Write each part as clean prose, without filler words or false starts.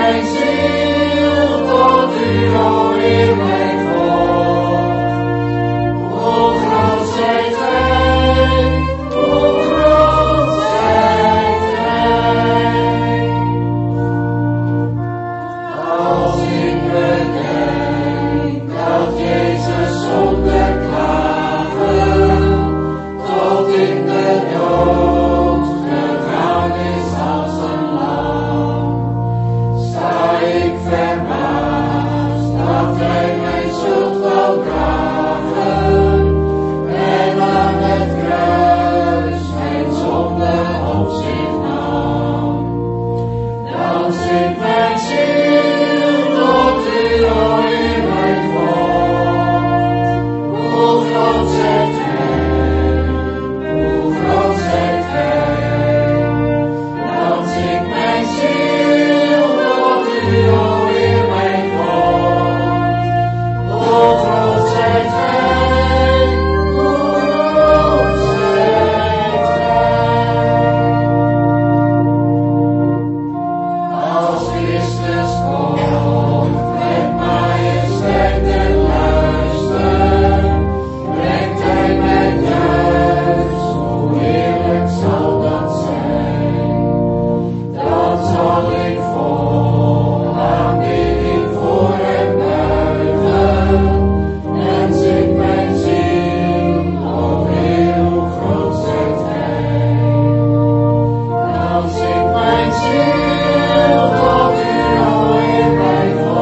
Mijn ziel, tot u, o Heer, mij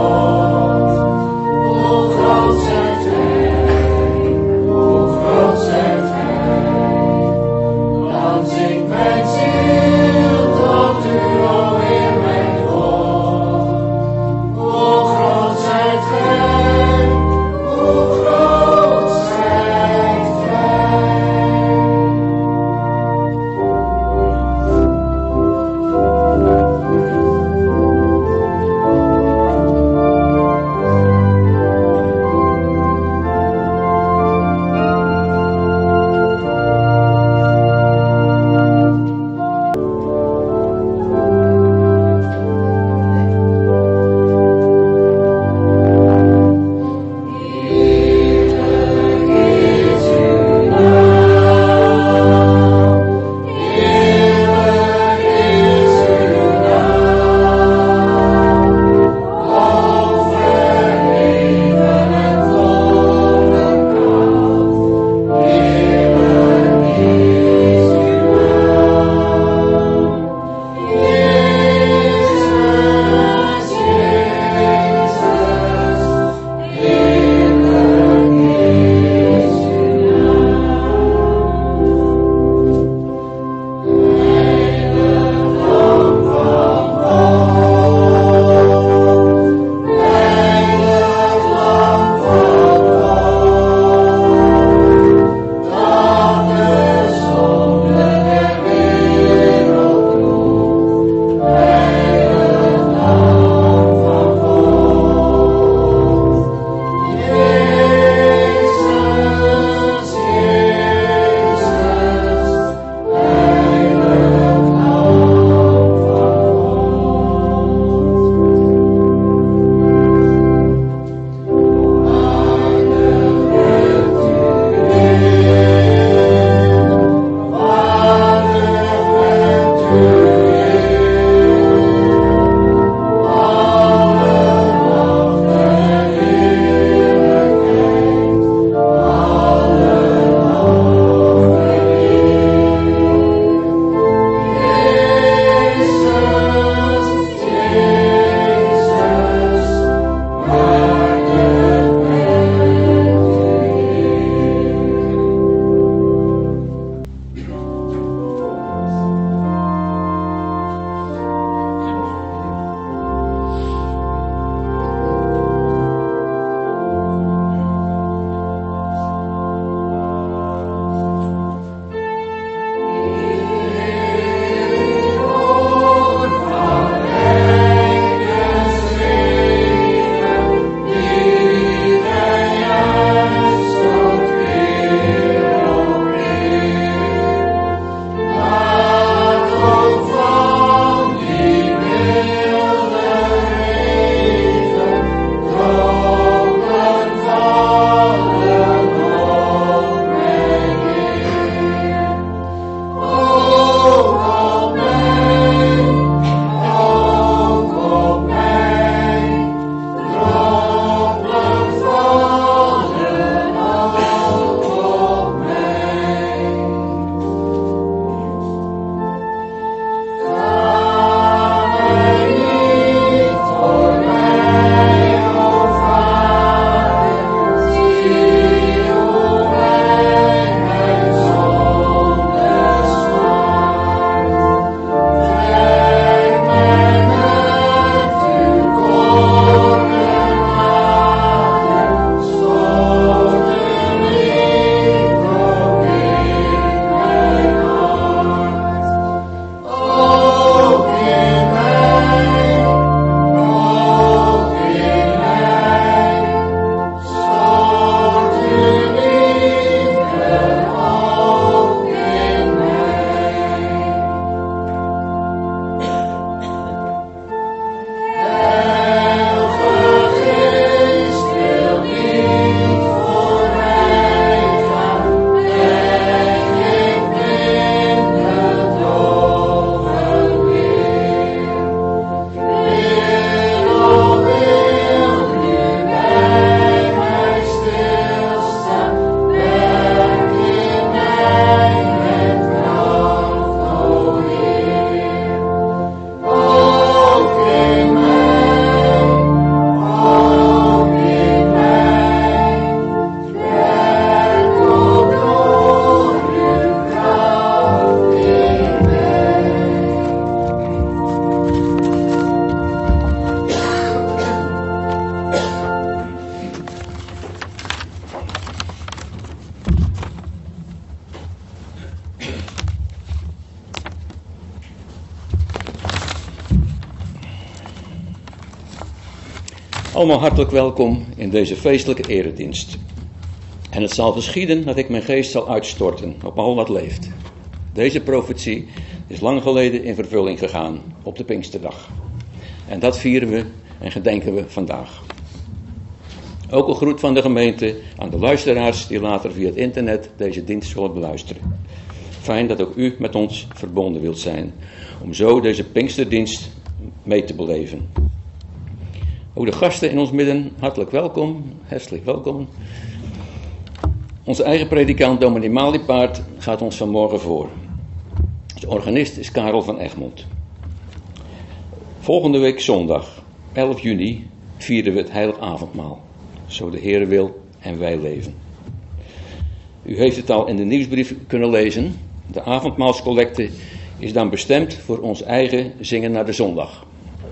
Allemaal hartelijk welkom in deze feestelijke eredienst. En het zal geschieden dat ik mijn geest zal uitstorten op al wat leeft. Deze profetie is lang geleden in vervulling gegaan op de Pinksterdag. En dat vieren we en gedenken we vandaag. Ook een groet van de gemeente aan de luisteraars die later via het internet deze dienst zullen beluisteren. Fijn dat ook u met ons verbonden wilt zijn om zo deze Pinksterdienst mee te beleven. Ook de gasten in ons midden, hartelijk welkom. Onze eigen predikant Dominee Maliepaard gaat ons vanmorgen voor. De organist is Karel van Egmond. Volgende week zondag, 11 juni, vieren we het Heilig Avondmaal. Zo de Heere wil en wij leven. U heeft het al in de nieuwsbrief kunnen lezen. De avondmaalscollecte is dan bestemd voor ons eigen zingen naar de zondag.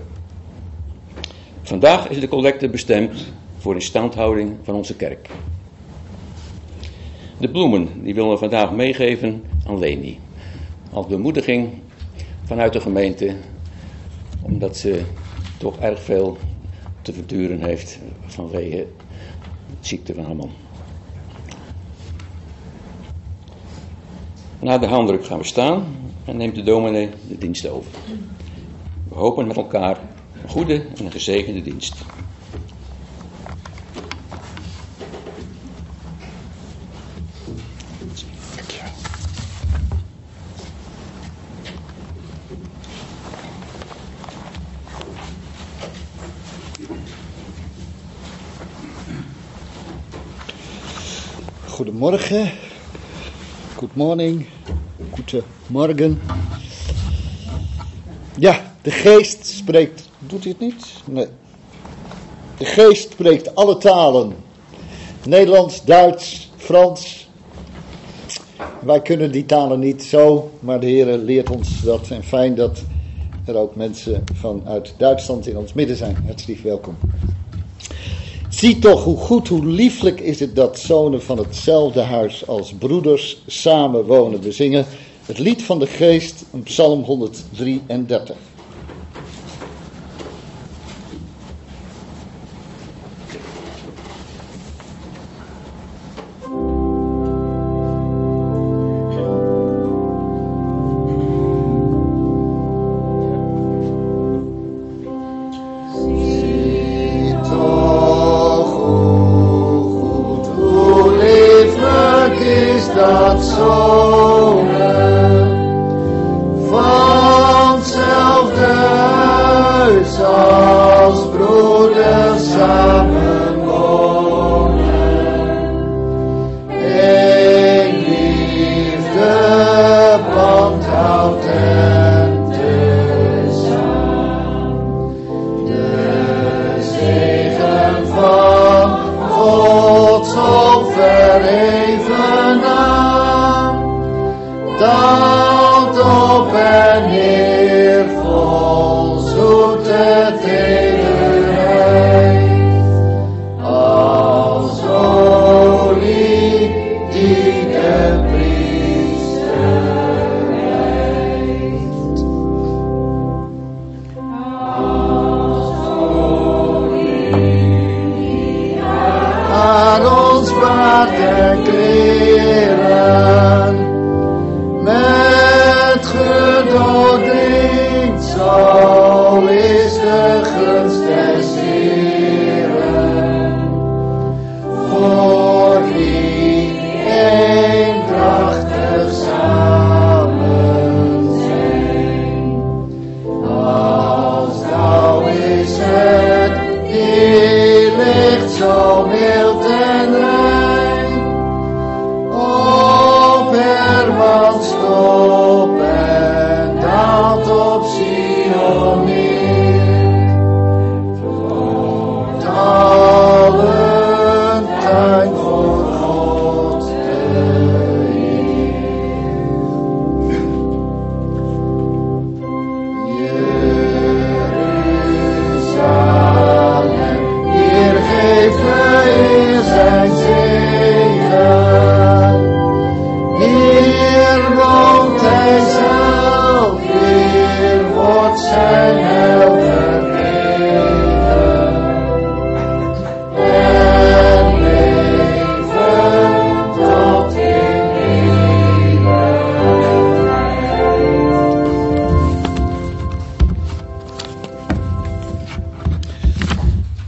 Vandaag is de collecte bestemd voor instandhouding van onze kerk. De bloemen die willen we vandaag meegeven aan Leni. Als bemoediging vanuit de gemeente, omdat ze toch erg veel te verduren heeft vanwege de ziekte van haar man. Na de handdruk gaan we staan en neemt de dominee de dienst over. We hopen met elkaar een goede en een gezegende dienst. Goedemorgen, good morning, goedemorgen. Ja, de geest spreekt, doet hij het niet? Nee. De geest spreekt alle talen. Nederlands, Duits, Frans. Wij kunnen die talen niet zo, maar de Heer leert ons dat. En fijn dat er ook mensen vanuit Duitsland in ons midden zijn. Hartelijk welkom. Zie toch hoe goed, hoe lieflijk is het dat zonen van hetzelfde huis als broeders samen wonen. We zingen het lied van de geest, Psalm 133.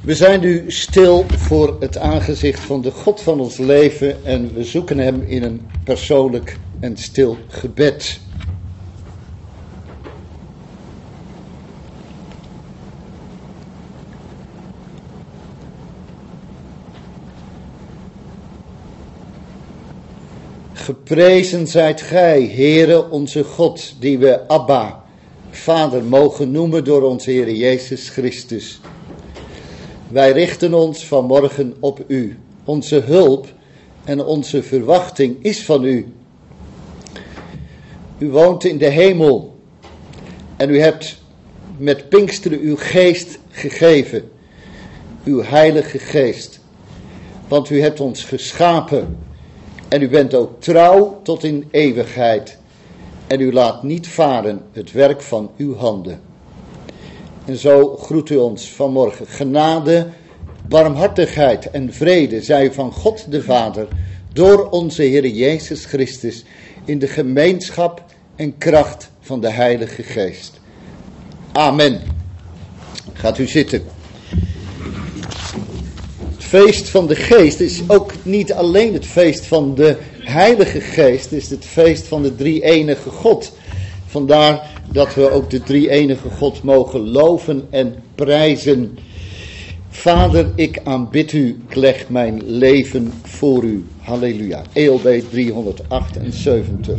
We zijn nu stil voor het aangezicht van de God van ons leven en we zoeken hem in een persoonlijk en stil gebed. Geprezen zijt gij, Heere onze God, die we Abba, Vader, mogen noemen door onze Heer Jezus Christus. Wij richten ons vanmorgen op u. Onze hulp en onze verwachting is van u. U woont in de hemel en u hebt met Pinksteren uw geest gegeven, uw heilige geest. Want u hebt ons geschapen en u bent ook trouw tot in eeuwigheid. En u laat niet varen het werk van uw handen. En zo groet u ons vanmorgen. Genade, barmhartigheid en vrede zij van God de Vader door onze Heer Jezus Christus in de gemeenschap en kracht van de Heilige Geest. Amen. Gaat u zitten. Het feest van de Geest is ook niet alleen het feest van de Heilige Geest, het is het feest van de drie-enige God. Vandaar dat we ook de drie-enige God mogen loven en prijzen. Vader, ik aanbid u, ik leg mijn leven voor u. Halleluja. ELB 378.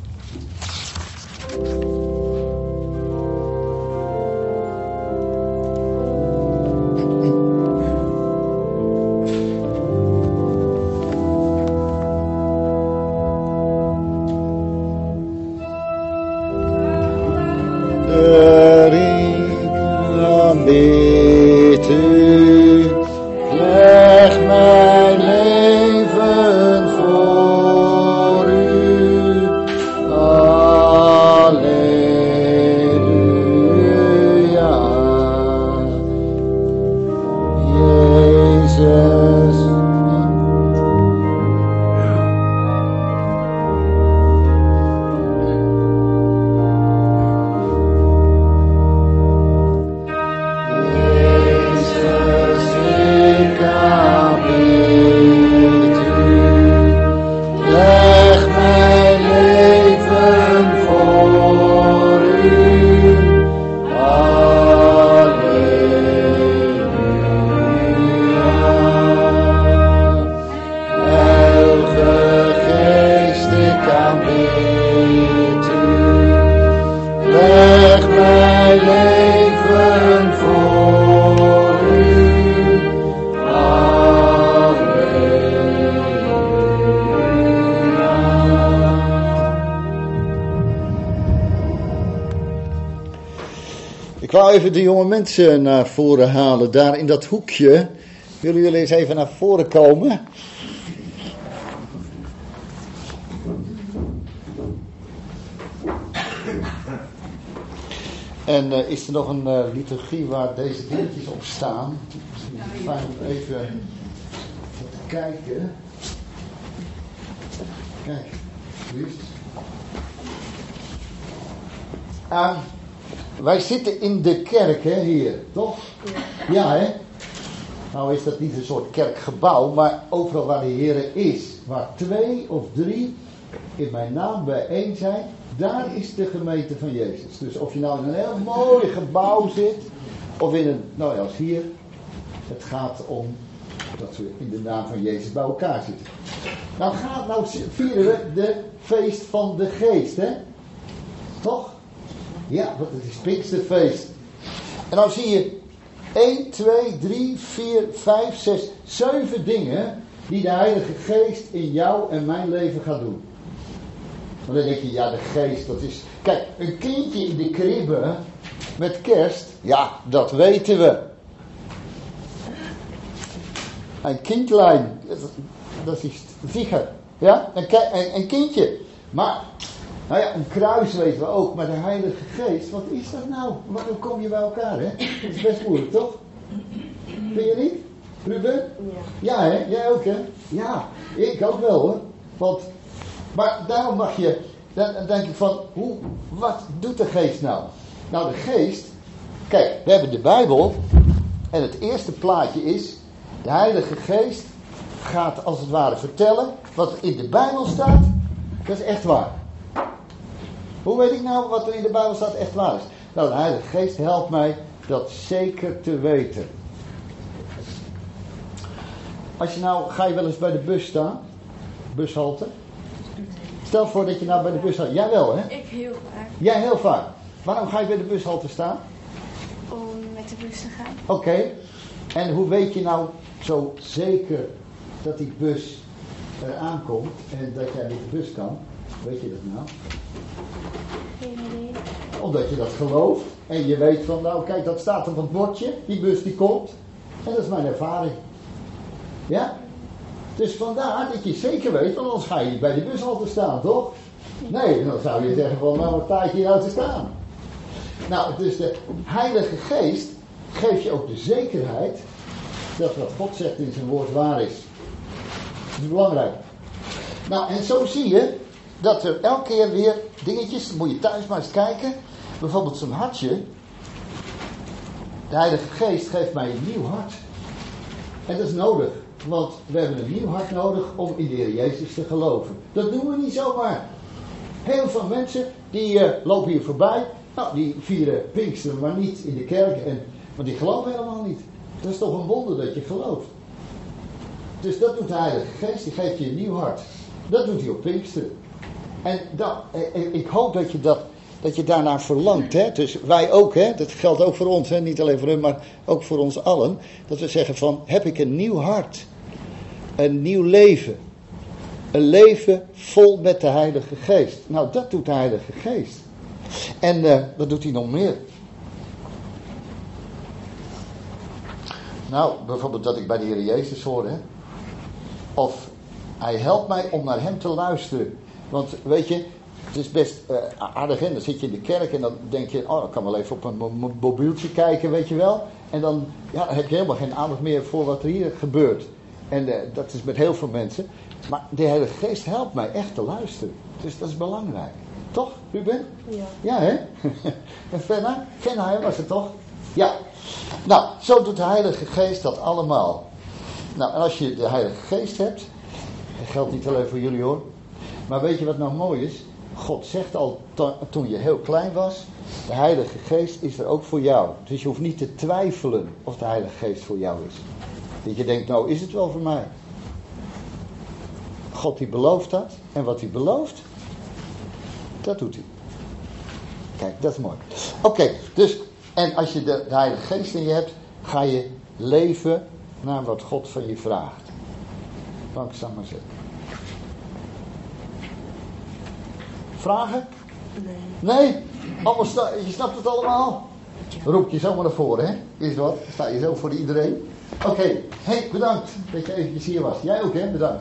Ik wou even de jonge mensen naar voren halen, daar in dat hoekje. Willen jullie eens even naar voren komen? En is er nog een liturgie waar deze dingetjes op staan? Misschien is het fijn om even te kijken. Kijk, liefst. Wij zitten in de kerk, hè, hier, toch? Ja, hè? Nou is dat niet een soort kerkgebouw, maar overal waar de Heer is, waar 2 of 3 in mijn naam bijeen zijn, daar is de gemeente van Jezus. Dus of je nou in een heel mooi gebouw zit, of in een, nou ja, als hier, het gaat om dat we in de naam van Jezus bij elkaar zitten. Nou vieren we de feest van de Geest, hè? Toch? Ja, want het is Pinksterfeest. En dan zie je 1, 2, 3, 4, 5, 6, 7 dingen die de Heilige Geest in jou en mijn leven gaat doen. Want dan denk je, ja, de Geest, dat is... Kijk, een kindje in de kribbe met kerst, ja, dat weten we. Een kindlijn, dat is vieger. Ja, een kindje. Maar... Nou ja, een kruis weten we ook, maar de Heilige Geest, wat is dat nou? Waarom kom je bij elkaar, hè? Dat is best moeilijk, toch? Vind je niet? Ruben? Ja, hè? Jij ook, hè? Ja, ik ook wel, hoor. Maar daarom mag je, dan denk ik van, wat doet de Geest nou? Nou, de Geest, kijk, we hebben de Bijbel, En het eerste plaatje is, de Heilige Geest gaat als het ware vertellen wat in de Bijbel staat. Dat is echt waar. Hoe weet ik nou wat er in de Bijbel staat echt waar is? Nou, de Heilige Geest helpt mij dat zeker te weten. Als je nou, ga je wel eens bij de bus staan? Bushalte? Stel voor dat je nou bij de bushalte... Jij wel, hè? Ik heel vaak. Jij heel vaak. Waarom ga je bij de bushalte staan? Om met de bus te gaan. Oké. En hoe weet je nou zo zeker dat die bus eraan komt en dat jij met de bus kan? Weet je dat nou? Geen idee. Omdat je dat gelooft. En je weet van, nou kijk, dat staat op het bordje. Die bus die komt. En dat is mijn ervaring. Ja? Dus vandaar dat je zeker weet, want anders ga je niet bij de bushalte staan, toch? Nee, dan zou je zeggen van, nou wat sta je hier nou te staan? Nou, dus de Heilige Geest geeft je ook de zekerheid dat wat God zegt in zijn woord waar is. Dat is belangrijk. Nou, en zo zie je dat er elke keer weer dingetjes, dan moet je thuis maar eens kijken. Bijvoorbeeld zo'n hartje. De Heilige Geest geeft mij een nieuw hart. En dat is nodig. Want we hebben een nieuw hart nodig om in de Heer Jezus te geloven. Dat doen we niet zomaar. Heel veel mensen die lopen hier voorbij. Nou, die vieren Pinksteren, maar niet in de kerk. Want die geloven helemaal niet. Dat is toch een wonder dat je gelooft. Dus dat doet de Heilige Geest. Die geeft je een nieuw hart. Dat doet hij op Pinksteren. En ik hoop dat je daarnaar verlangt. Hè? Dus wij ook. Hè? Dat geldt ook voor ons. Hè? Niet alleen voor hun, maar ook voor ons allen. Dat we zeggen van, heb ik een nieuw hart. Een nieuw leven. Een leven vol met de Heilige Geest. Nou, dat doet de Heilige Geest. En wat doet hij nog meer? Nou, bijvoorbeeld dat ik bij de Heer Jezus hoor. Hè? Of hij helpt mij om naar hem te luisteren. Want weet je, het is best aardig. En dan zit je in de kerk en dan denk je, oh, ik kan wel even op een mobieltje kijken, weet je wel. En dan heb je helemaal geen aandacht meer voor wat er hier gebeurt. En dat is met heel veel mensen. Maar de Heilige Geest helpt mij echt te luisteren. Dus dat is belangrijk. Toch, Ruben? Ja. Ja, hè? En Fenna was het toch? Ja. Nou, zo doet de Heilige Geest dat allemaal. Nou, en als je de Heilige Geest hebt, dat geldt niet alleen voor jullie hoor. Maar weet je wat nou mooi is? God zegt al toen je heel klein was, de Heilige Geest is er ook voor jou. Dus je hoeft niet te twijfelen of de Heilige Geest voor jou is. Dat je denkt, nou is het wel voor mij. God die belooft dat. En wat hij belooft, dat doet hij. Kijk, dat is mooi. Oké, dus, en als je de Heilige Geest in je hebt, ga je leven naar wat God van je vraagt. Langzaam maar zeker. Vragen? Nee? Allemaal je snapt het allemaal? Roep je zomaar naar voren, hè? Is wat? Sta je zo voor iedereen? Oké, hey, bedankt dat je eventjes hier was. Jij ook, hè? Bedankt.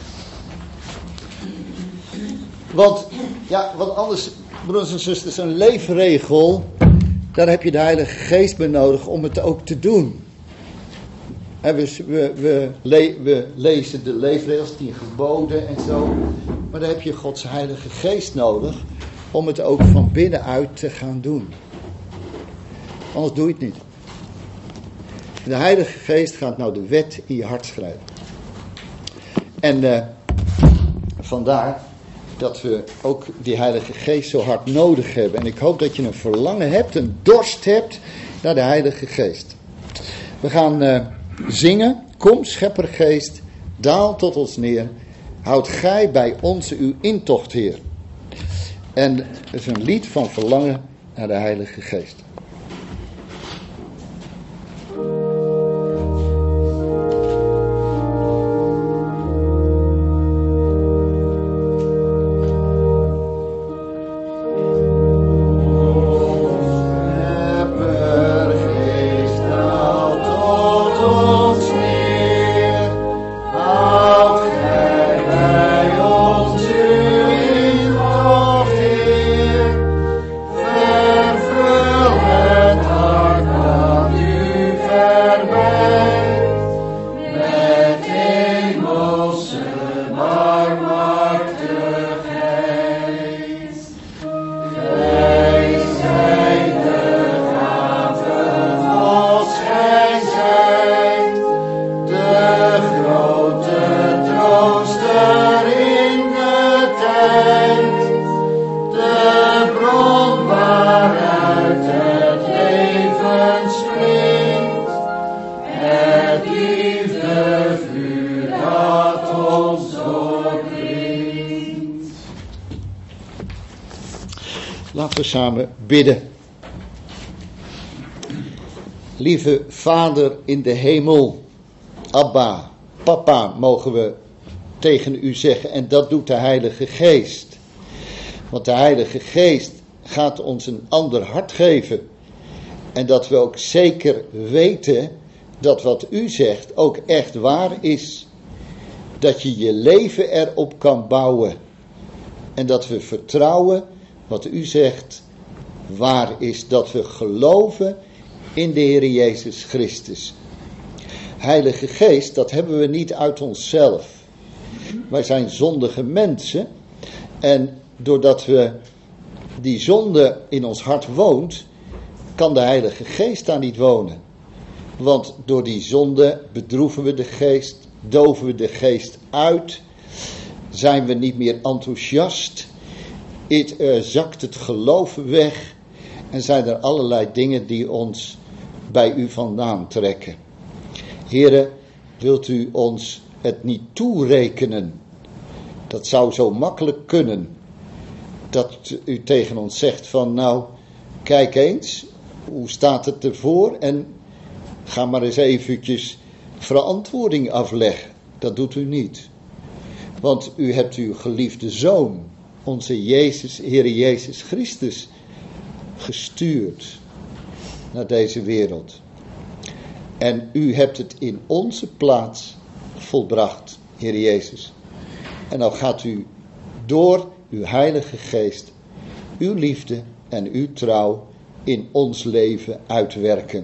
Want anders, broers en zusters, een leefregel, daar heb je de Heilige Geest bij nodig om het ook te doen. En we lezen de leefregels, 10 geboden en zo. Maar dan heb je Gods Heilige Geest nodig om het ook van binnenuit te gaan doen. Anders doe je het niet. De Heilige Geest gaat nou de wet in je hart schrijven. En vandaar dat we ook die Heilige Geest zo hard nodig hebben. En ik hoop dat je een verlangen hebt, een dorst hebt naar de Heilige Geest. We gaan zingen. Kom, Scheppergeest, daal tot ons neer. Houd gij bij ons uw intocht, Heer. En het is een lied van verlangen naar de Heilige Geest. Vervul we samen bidden. Lieve Vader in de hemel, Abba, Papa, mogen we tegen u zeggen. En dat doet de Heilige Geest. Want de Heilige Geest gaat ons een ander hart geven. En dat we ook zeker weten dat wat u zegt ook echt waar is. Dat je je leven erop kan bouwen. En dat we vertrouwen wat u zegt waar is. Dat we geloven in de Heer Jezus Christus. Heilige Geest, dat hebben we niet uit onszelf. Wij zijn zondige mensen. En doordat we die zonde in ons hart woont, kan de Heilige Geest daar niet wonen. Want door die zonde bedroeven we de Geest, doven we de Geest uit, zijn we niet meer enthousiast, zakt het geloof weg en zijn er allerlei dingen die ons bij u vandaan trekken. Here, wilt u ons het niet toerekenen? Dat zou zo makkelijk kunnen. Dat u tegen ons zegt van nou, kijk eens, hoe staat het ervoor? En ga maar eens eventjes verantwoording afleggen. Dat doet u niet. Want u hebt uw geliefde Zoon, onze Jezus, Heere Jezus Christus, gestuurd naar deze wereld. En u hebt het in onze plaats volbracht, Heere Jezus. En dan gaat u door uw Heilige Geest, uw liefde en uw trouw in ons leven uitwerken.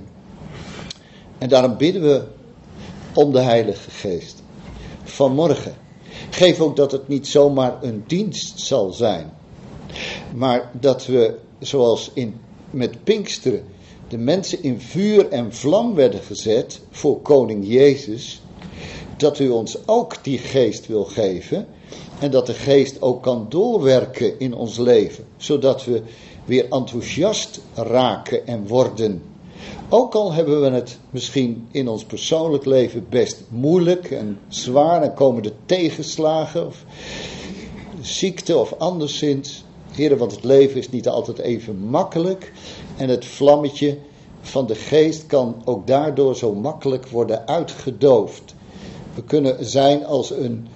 En daarom bidden we om de Heilige Geest. Vanmorgen. Geef ook dat het niet zomaar een dienst zal zijn. Maar dat we, zoals met Pinksteren, de mensen in vuur en vlam werden gezet voor koning Jezus. Dat u ons ook die geest wil geven. En dat de geest ook kan doorwerken in ons leven. Zodat we weer enthousiast raken en worden. Ook al hebben we het misschien in ons persoonlijk leven best moeilijk en zwaar. En komen de tegenslagen of ziekte of anderszins. Heren, want het leven is niet altijd even makkelijk. En het vlammetje van de geest kan ook daardoor zo makkelijk worden uitgedoofd. We kunnen zijn als een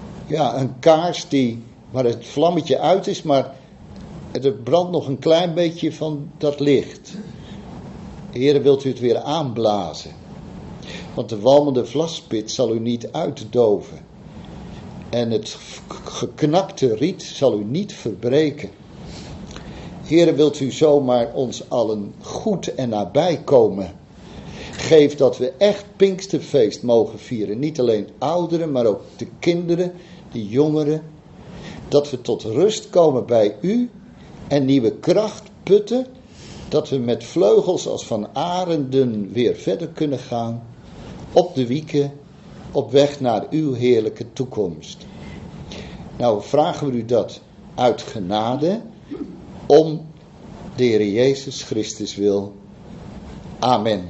kaars waar het vlammetje uit is, maar er brandt nog een klein beetje van dat licht. Heere, wilt u het weer aanblazen? Want de walmende vlaspit zal u niet uitdoven. En het geknakte riet zal u niet verbreken. Heere, wilt u zomaar ons allen goed en nabij komen? Geef dat we echt Pinksterfeest mogen vieren. Niet alleen ouderen, maar ook de kinderen, de jongeren. Dat we tot rust komen bij u en nieuwe kracht putten. Dat we met vleugels als van arenden weer verder kunnen gaan. Op de wieken, op weg naar uw heerlijke toekomst. Nou, vragen we u dat uit genade, om de Heer Jezus Christus wil. Amen.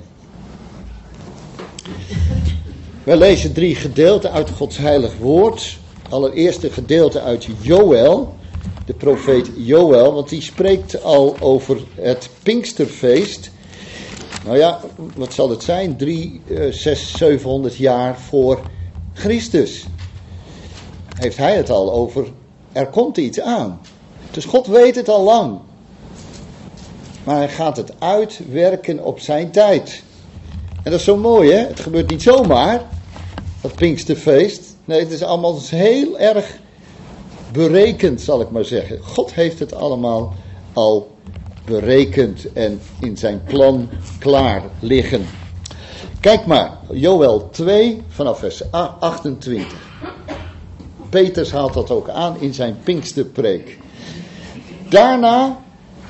We lezen 3 gedeelten uit Gods heilig woord. Allereerst een gedeelte uit Joël, de profeet Joël, want die spreekt al over het Pinksterfeest. Nou ja, wat zal het zijn? 700 jaar voor Christus. Heeft hij het al over, er komt iets aan. Dus God weet het al lang. Maar hij gaat het uitwerken op zijn tijd. En dat is zo mooi, hè? Het gebeurt niet zomaar, dat Pinksterfeest. Nee, het is allemaal heel erg berekend, zal ik maar zeggen. God heeft het allemaal al berekend en in zijn plan klaar liggen. Kijk maar, Joël 2 vanaf vers 28. Petrus haalt dat ook aan in zijn Pinksterpreek. Daarna,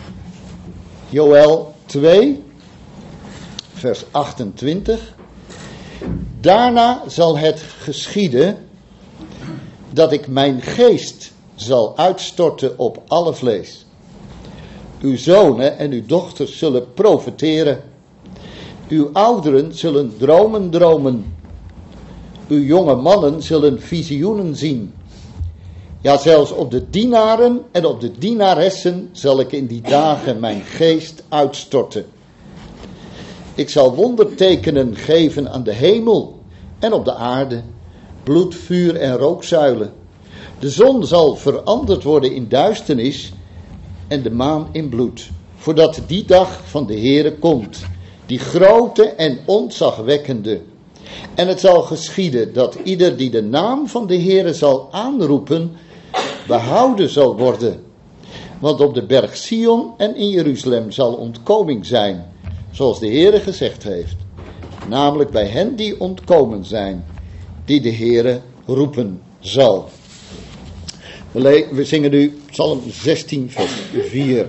Joël 2, vers 28. Daarna zal het geschieden dat ik mijn geest zal uitstorten op alle vlees. Uw zonen en uw dochters zullen profeteren. Uw ouderen zullen dromen. Uw jonge mannen zullen visioenen zien. Ja, zelfs op de dienaren en op de dienaressen zal ik in die dagen mijn geest uitstorten. Ik zal wondertekenen geven aan de hemel en op de aarde, bloed, vuur en rookzuilen. De zon zal veranderd worden in duisternis en de maan in bloed, voordat die dag van de Heere komt, die grote en ontzagwekkende. En het zal geschieden dat ieder die de naam van de Heere zal aanroepen, behouden zal worden. Want op de berg Sion en in Jeruzalem zal ontkoming zijn, zoals de Heere gezegd heeft. Namelijk bij hen die ontkomen zijn, die de Heere roepen zal. We zingen nu Psalm 16 vers 4.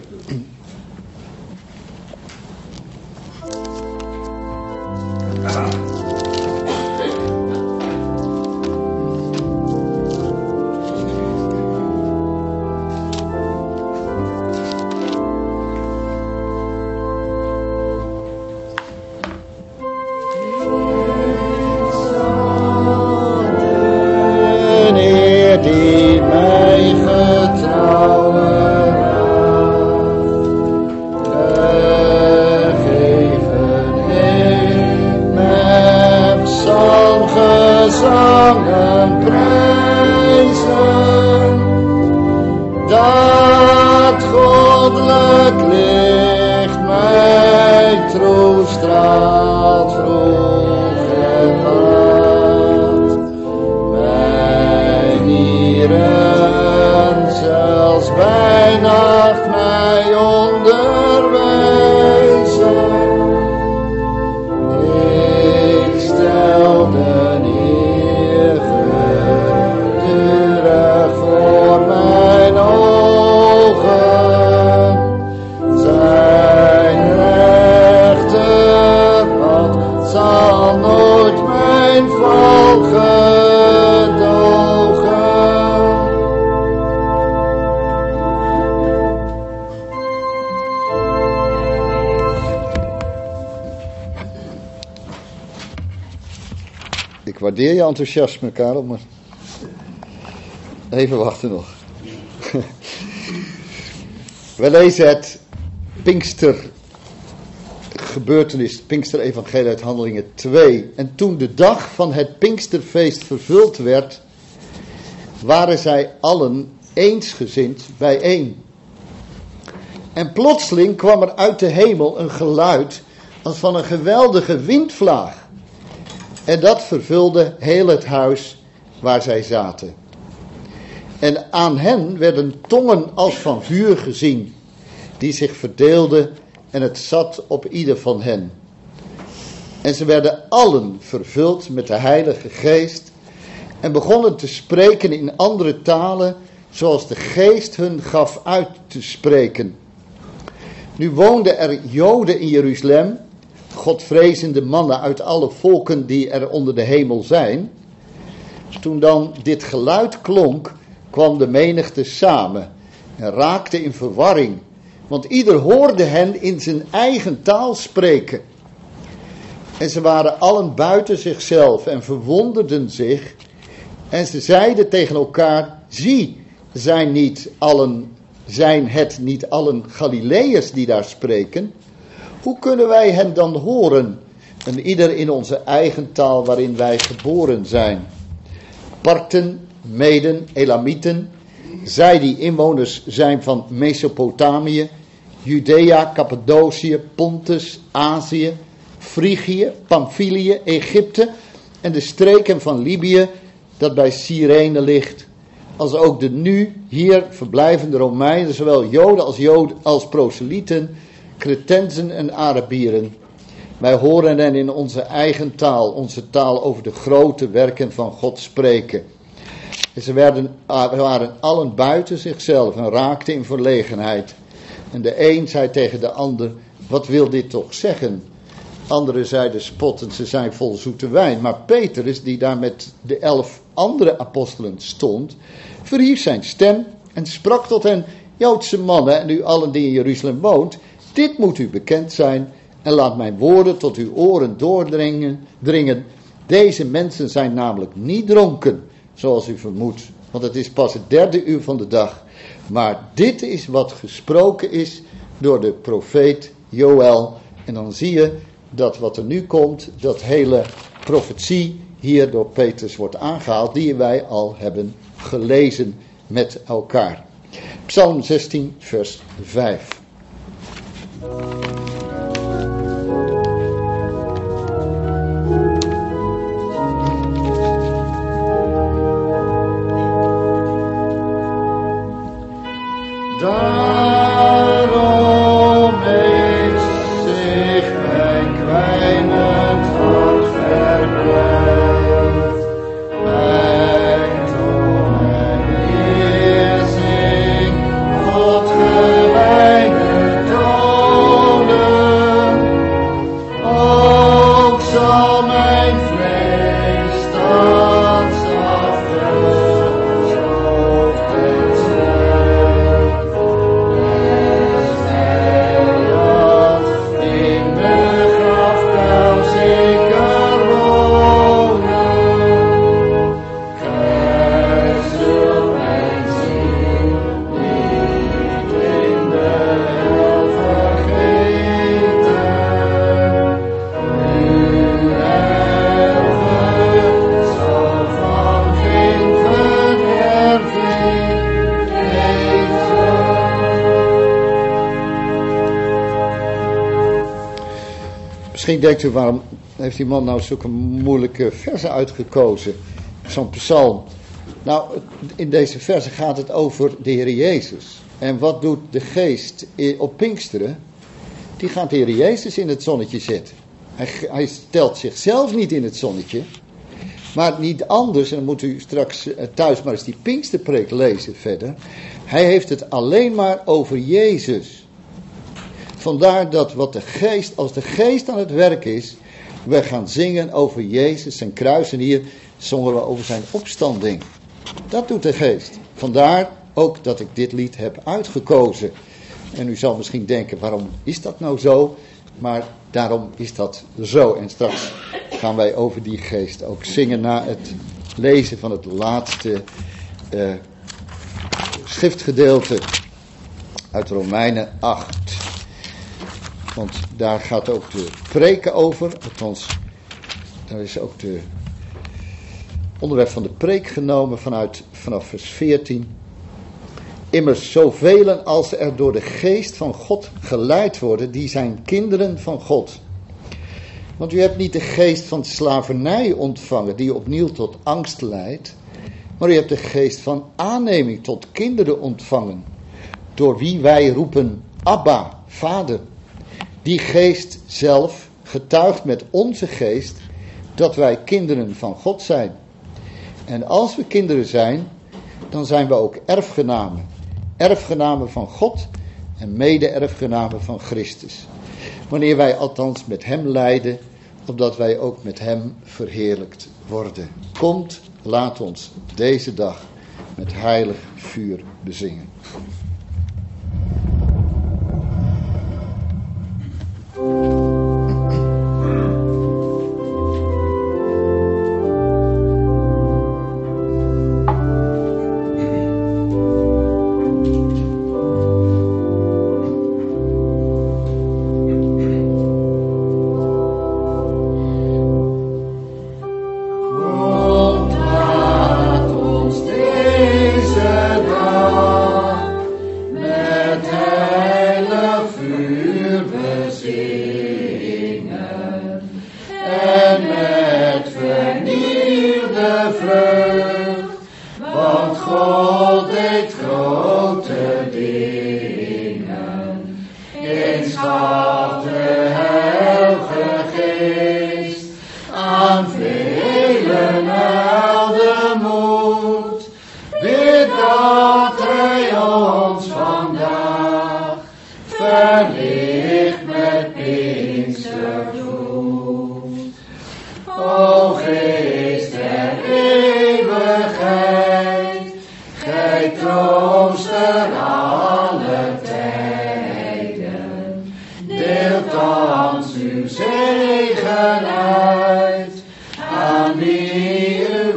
Ik waardeer je enthousiasme, Karel, maar even wachten nog. We lezen het Pinkstergebeurtenis, Pinksterevangelie uit Handelingen 2. En toen de dag van het Pinksterfeest vervuld werd, waren zij allen eensgezind bijeen. En plotseling kwam er uit de hemel een geluid als van een geweldige windvlaag. En dat vervulde heel het huis waar zij zaten. En aan hen werden tongen als van vuur gezien, die zich verdeelden en het zat op ieder van hen. En ze werden allen vervuld met de Heilige Geest en begonnen te spreken in andere talen, zoals de Geest hun gaf uit te spreken. Nu woonden er Joden in Jeruzalem, godvrezende mannen uit alle volken die er onder de hemel zijn. Toen dan dit geluid klonk, kwam de menigte samen en raakte in verwarring, want ieder hoorde hen in zijn eigen taal spreken. En ze waren allen buiten zichzelf en verwonderden zich. En ze zeiden tegen elkaar, zie, zijn het niet allen Galileërs die daar spreken? Hoe kunnen wij hen dan horen? En ieder in onze eigen taal waarin wij geboren zijn. Parten, Meden, Elamieten, zij die inwoners zijn van Mesopotamië, Judea, Cappadocië, Pontus, Azië, Frigië, Pamphylië, Egypte en de streken van Libië dat bij Cyrene ligt, als ook de nu hier verblijvende Romeinen, zowel Joden als proselieten, Cretensen en Arabieren. Wij horen hen in onze eigen taal, onze taal over de grote werken van God spreken. En ze waren allen buiten zichzelf en raakten in verlegenheid. En de een zei tegen de ander, wat wil dit toch zeggen? Anderen zeiden spottend, ze zijn vol zoete wijn. Maar Petrus, die daar met de 11 andere apostelen stond, verhief zijn stem en sprak tot hen, Joodse mannen en u allen die in Jeruzalem woont, dit moet u bekend zijn en laat mijn woorden tot uw oren doordringen. Deze mensen zijn namelijk niet dronken, zoals u vermoedt, Want het is pas het 3e uur van de dag. Maar dit is wat gesproken is door de profeet Joël. En dan zie je dat wat er nu komt, dat hele profetie hier door Petrus wordt aangehaald, die wij al hebben gelezen met elkaar. Psalm 16, vers 5. Daarom is zich mijn kwijnend hart verblijd. Mijn tong en heersing God gewijde tonen. Ook zal mijn vlees dat afgezocht en Misschien denkt u, waarom heeft die man nou zulke moeilijke versen uitgekozen? Zo'n psalm. Nou, in deze versen gaat het over de Heer Jezus. En wat doet de geest op Pinksteren? Die gaat de Heer Jezus in het zonnetje zetten. Hij stelt zichzelf niet in het zonnetje. Maar niet anders, en dan moet u straks thuis maar eens die Pinksterpreek lezen verder. Hij heeft het alleen maar over Jezus. Vandaar dat wat de geest, als de geest aan het werk is, we gaan zingen over Jezus zijn kruis. En hier zongen we over zijn opstanding. Dat doet de geest. Vandaar ook dat ik dit lied heb uitgekozen. En u zal misschien denken, waarom is dat nou zo? Maar daarom is dat zo. En straks gaan wij over die geest ook zingen na het lezen van het laatste schriftgedeelte uit Romeinen 8. Want daar gaat ook de preken over. Althans, daar is ook de onderwerp van de preek genomen vanaf vers 14. Immers zoveel als er door de geest van God geleid worden, die zijn kinderen van God. Want u hebt niet de geest van slavernij ontvangen, die opnieuw tot angst leidt. Maar u hebt de geest van aanneming tot kinderen ontvangen, door wie wij roepen, Abba, Vader. Die geest zelf getuigt met onze geest dat wij kinderen van God zijn. En als we kinderen zijn, dan zijn we ook erfgenamen. Erfgenamen van God en mede-erfgenamen van Christus. Wanneer wij althans met hem lijden, opdat wij ook met hem verheerlijkt worden. Komt, laat ons deze dag met heilig vuur bezingen. Thans uw zegen uit aan wie u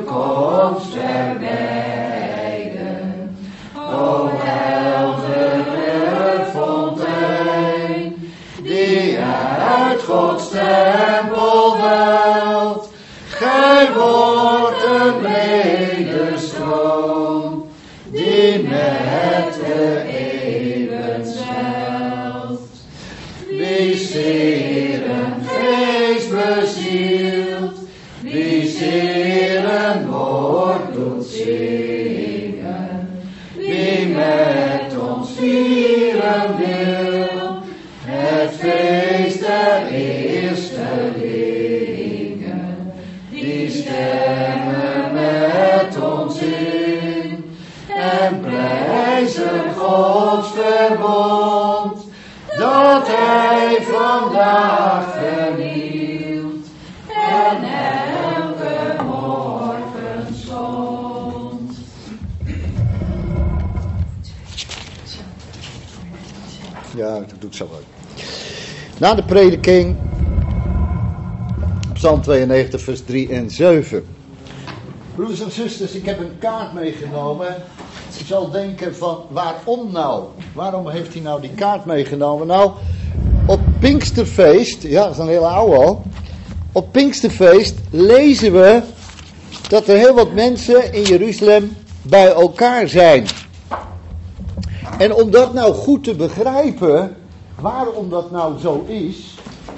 ik doe het zo wel. Na de prediking, Psalm 92, vers 3 en 7. Broeders en zusters, ik heb een kaart meegenomen. Je zal denken van, waarom nou? Waarom heeft hij nou die kaart meegenomen? Nou, op Pinksterfeest, ja, dat is een hele oude al. Op Pinksterfeest lezen we dat er heel wat mensen in Jeruzalem bij elkaar zijn. En om dat nou goed te begrijpen, waarom dat nou zo is,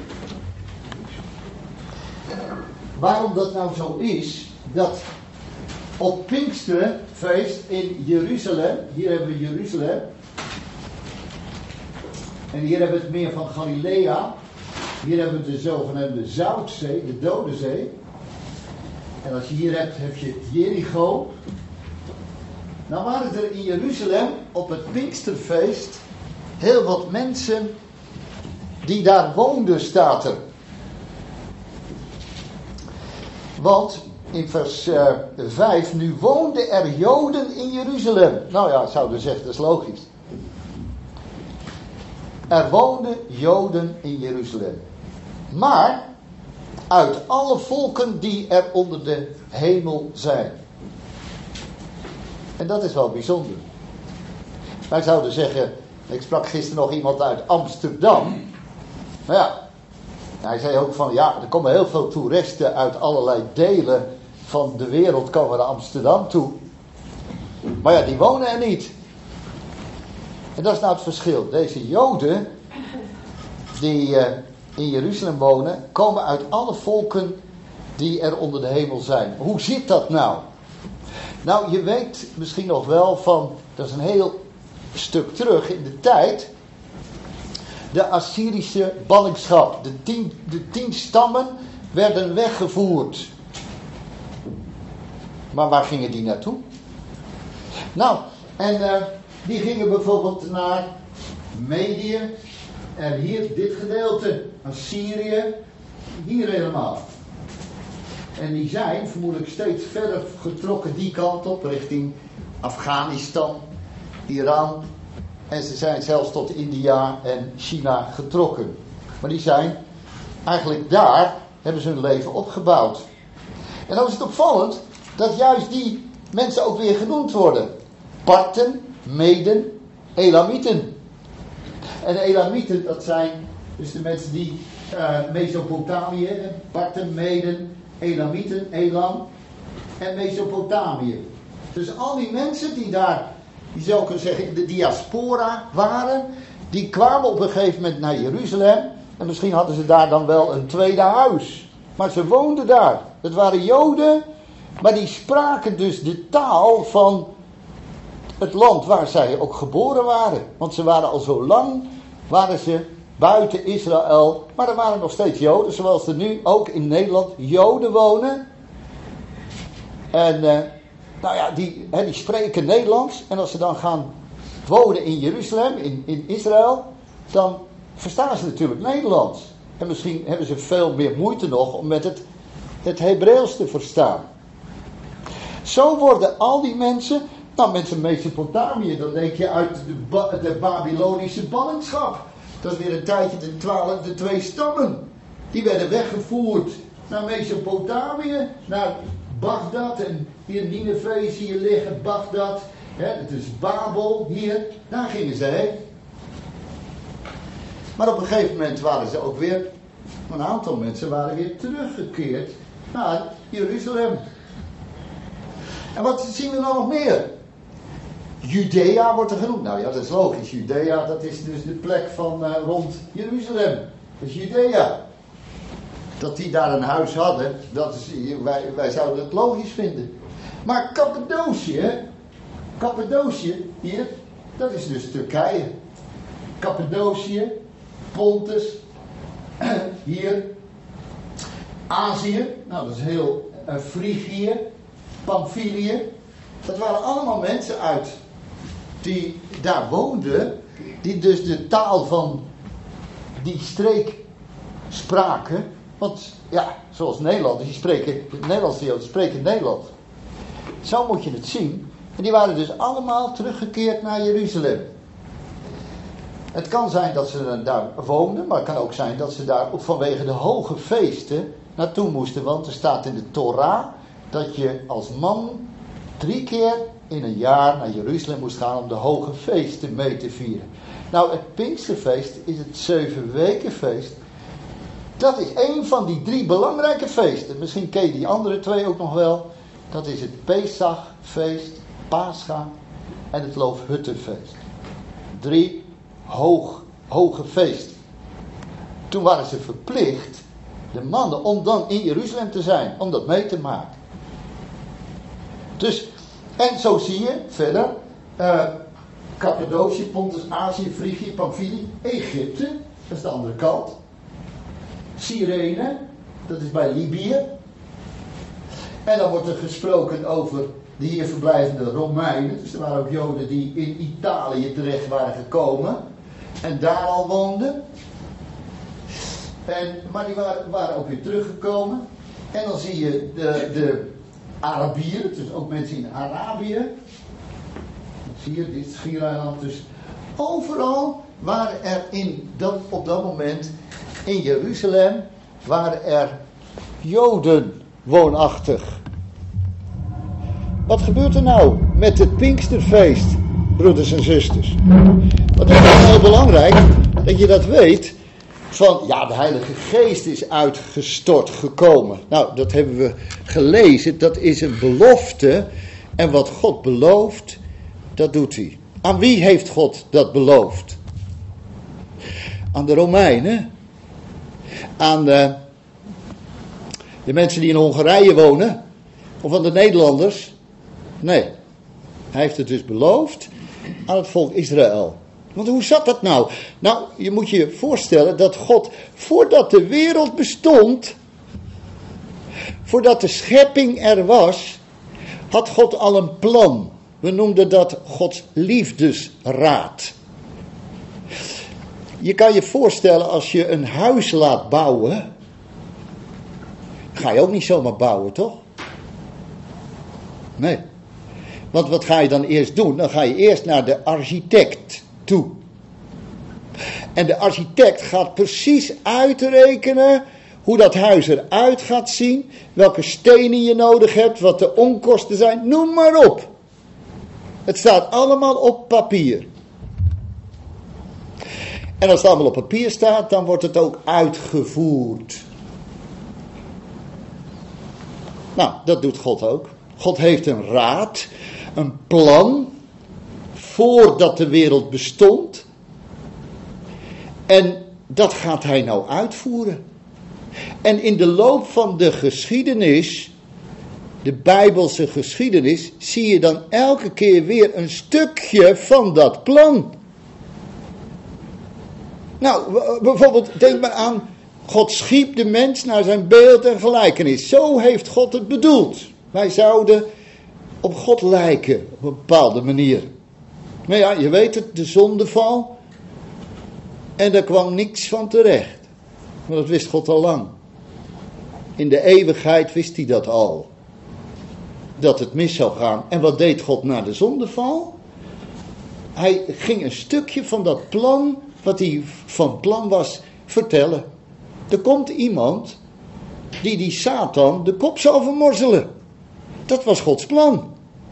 dat op Pinksterfeest in Jeruzalem, hier hebben we Jeruzalem, en hier hebben we het meer van Galilea, hier hebben we de zogenaamde Zoutzee, de Dode Zee, en als je hier hebt, heb je Jericho. Nou waren er in Jeruzalem op het Pinksterfeest heel wat mensen die daar woonden, staat er. Want in vers 5, nu woonden er Joden in Jeruzalem. Nou ja, zouden zeggen, dat is logisch. Er woonden Joden in Jeruzalem. Maar uit alle volken die er onder de hemel zijn. En dat is wel bijzonder. Wij zouden zeggen, ik sprak gisteren nog iemand uit Amsterdam. Maar ja, hij zei ook van, ja, er komen heel veel toeristen uit allerlei delen van de wereld komen naar Amsterdam toe. Maar ja, die wonen er niet. En dat is nou het verschil. Deze Joden die in Jeruzalem wonen, komen uit alle volken die er onder de hemel zijn. Hoe zit dat nou? Nou, je weet misschien nog wel van, dat is een heel stuk terug in de tijd, de Assyrische ballingschap. De 10 stammen werden weggevoerd. Maar waar gingen die naartoe? Nou, en die gingen bijvoorbeeld naar Medië. En hier dit gedeelte, Assyrië, hier helemaal. En die zijn vermoedelijk steeds verder getrokken die kant op, richting Afghanistan, Iran. En ze zijn zelfs tot India en China getrokken. Maar die zijn eigenlijk daar, hebben ze hun leven opgebouwd. En dan is het opvallend dat juist die mensen ook weer genoemd worden. Parten, Meden, Elamieten. En de Elamieten, dat zijn dus de mensen die Mesopotamië, Parten, Meden, Elamieten, Elam en Mesopotamië. Dus al die mensen die daar, je zou kunnen zeggen, in de diaspora waren, die kwamen op een gegeven moment naar Jeruzalem. En misschien hadden ze daar dan wel een tweede huis. Maar ze woonden daar. Het waren Joden, maar die spraken dus de taal van het land waar zij ook geboren waren. Want ze waren al zo lang, waren ze buiten Israël. Maar er waren nog steeds Joden, zoals er nu ook in Nederland Joden wonen. En nou ja, die spreken Nederlands. En als ze dan gaan wonen in Jeruzalem, in Israël, dan verstaan ze natuurlijk Nederlands. En misschien hebben ze veel meer moeite nog om met het Hebreeuws te verstaan. Zo worden al die mensen, nou mensen Mesopotamië, dan denk je uit de Babylonische ballingschap. Dat is weer een tijdje de 2 stammen. Die werden weggevoerd naar Mesopotamië, naar Bagdad. En hier Nineveh zie je liggen, Bagdad. Het is Babel hier, daar gingen ze heen. Maar op een gegeven moment waren ze ook weer, een aantal mensen waren weer teruggekeerd naar Jeruzalem. En wat zien we nou nog meer? Judea wordt er genoemd. Nou ja, dat is logisch. Judea, dat is dus de plek van rond Jeruzalem. Dat is Judea. Dat die daar een huis hadden, dat is, wij zouden het logisch vinden. Maar Cappadocië, hier, dat is dus Turkije. Cappadocië, Pontus, hier, Azië, nou dat is heel Frigië, Pamphylië. Dat waren allemaal mensen uit die daar woonden, die dus de taal van die streek spraken. Want ja, zoals Nederlanders, die spreken Nederlandse Joden, spreken Nederlands. Zo moet je het zien. En die waren dus allemaal teruggekeerd naar Jeruzalem. Het kan zijn dat ze daar woonden, maar het kan ook zijn dat ze daar vanwege de hoge feesten naartoe moesten. Want er staat in de Torah dat je als man 3 keer in een jaar naar Jeruzalem moest gaan om de hoge feesten mee te vieren. Nou, het Pinksterfeest is het 7 wekenfeest. Dat is één van die 3 belangrijke feesten. Misschien ken je die andere 2 ook nog wel. Dat is het Pesachfeest, Pascha en het Loofhuttenfeest. 3 hoge feesten. Toen waren ze verplicht, de mannen, om dan in Jeruzalem te zijn, om dat mee te maken. Dus, en zo zie je verder, Cappadocië, Pontus, Azië, Frigië, Pamphylië, Egypte, dat is de andere kant. Cyrene, dat is bij Libië. En dan wordt er gesproken over de hier verblijvende Romeinen. Dus er waren ook Joden die in Italië terecht waren gekomen en daar al woonden. Maar die waren ook weer teruggekomen. En dan zie je de Arabieren, dus ook mensen in Arabië. Zie je, dit is Schiereiland. Dus overal waren er op dat moment in Jeruzalem waren er Joden woonachtig. Wat gebeurt er nou met het Pinksterfeest, broeders en zusters? Want het is heel belangrijk dat je dat weet. Van, ja, de Heilige Geest is uitgestort gekomen. Nou, dat hebben we gelezen. Dat is een belofte. En wat God belooft, dat doet hij. Aan wie heeft God dat beloofd? Aan de Romeinen. Aan de mensen die in Hongarije wonen. Of aan de Nederlanders. Nee. Hij heeft het dus beloofd aan het volk Israël. Want hoe zat dat nou? Nou, je moet je voorstellen dat God, voordat de wereld bestond, voordat de schepping er was, had God al een plan. We noemden dat Gods liefdesraad. Je kan je voorstellen, als je een huis laat bouwen, ga je ook niet zomaar bouwen, toch? Nee. Want wat ga je dan eerst doen? Dan ga je eerst naar de architect toe. En de architect gaat precies uitrekenen hoe dat huis eruit gaat zien, welke stenen je nodig hebt, wat de onkosten zijn, noem maar op. Het staat allemaal op papier. En als het allemaal op papier staat, dan wordt het ook uitgevoerd. Nou, dat doet God ook. God heeft een raad, een plan, voordat de wereld bestond. En dat gaat hij nou uitvoeren. En in de loop van de geschiedenis, de Bijbelse geschiedenis, zie je dan elke keer weer een stukje van dat plan. Nou, bijvoorbeeld, denk maar aan, God schiep de mens naar zijn beeld en gelijkenis. Zo heeft God het bedoeld. Wij zouden op God lijken, op een bepaalde manier. Maar ja, je weet het, de zondeval. En daar kwam niks van terecht. Maar dat wist God al lang. In de eeuwigheid wist hij dat al. Dat het mis zou gaan. En wat deed God na de zondeval? Hij ging een stukje van dat plan, wat hij van plan was, vertellen. Er komt iemand die Satan de kop zal vermorzelen. Dat was Gods plan.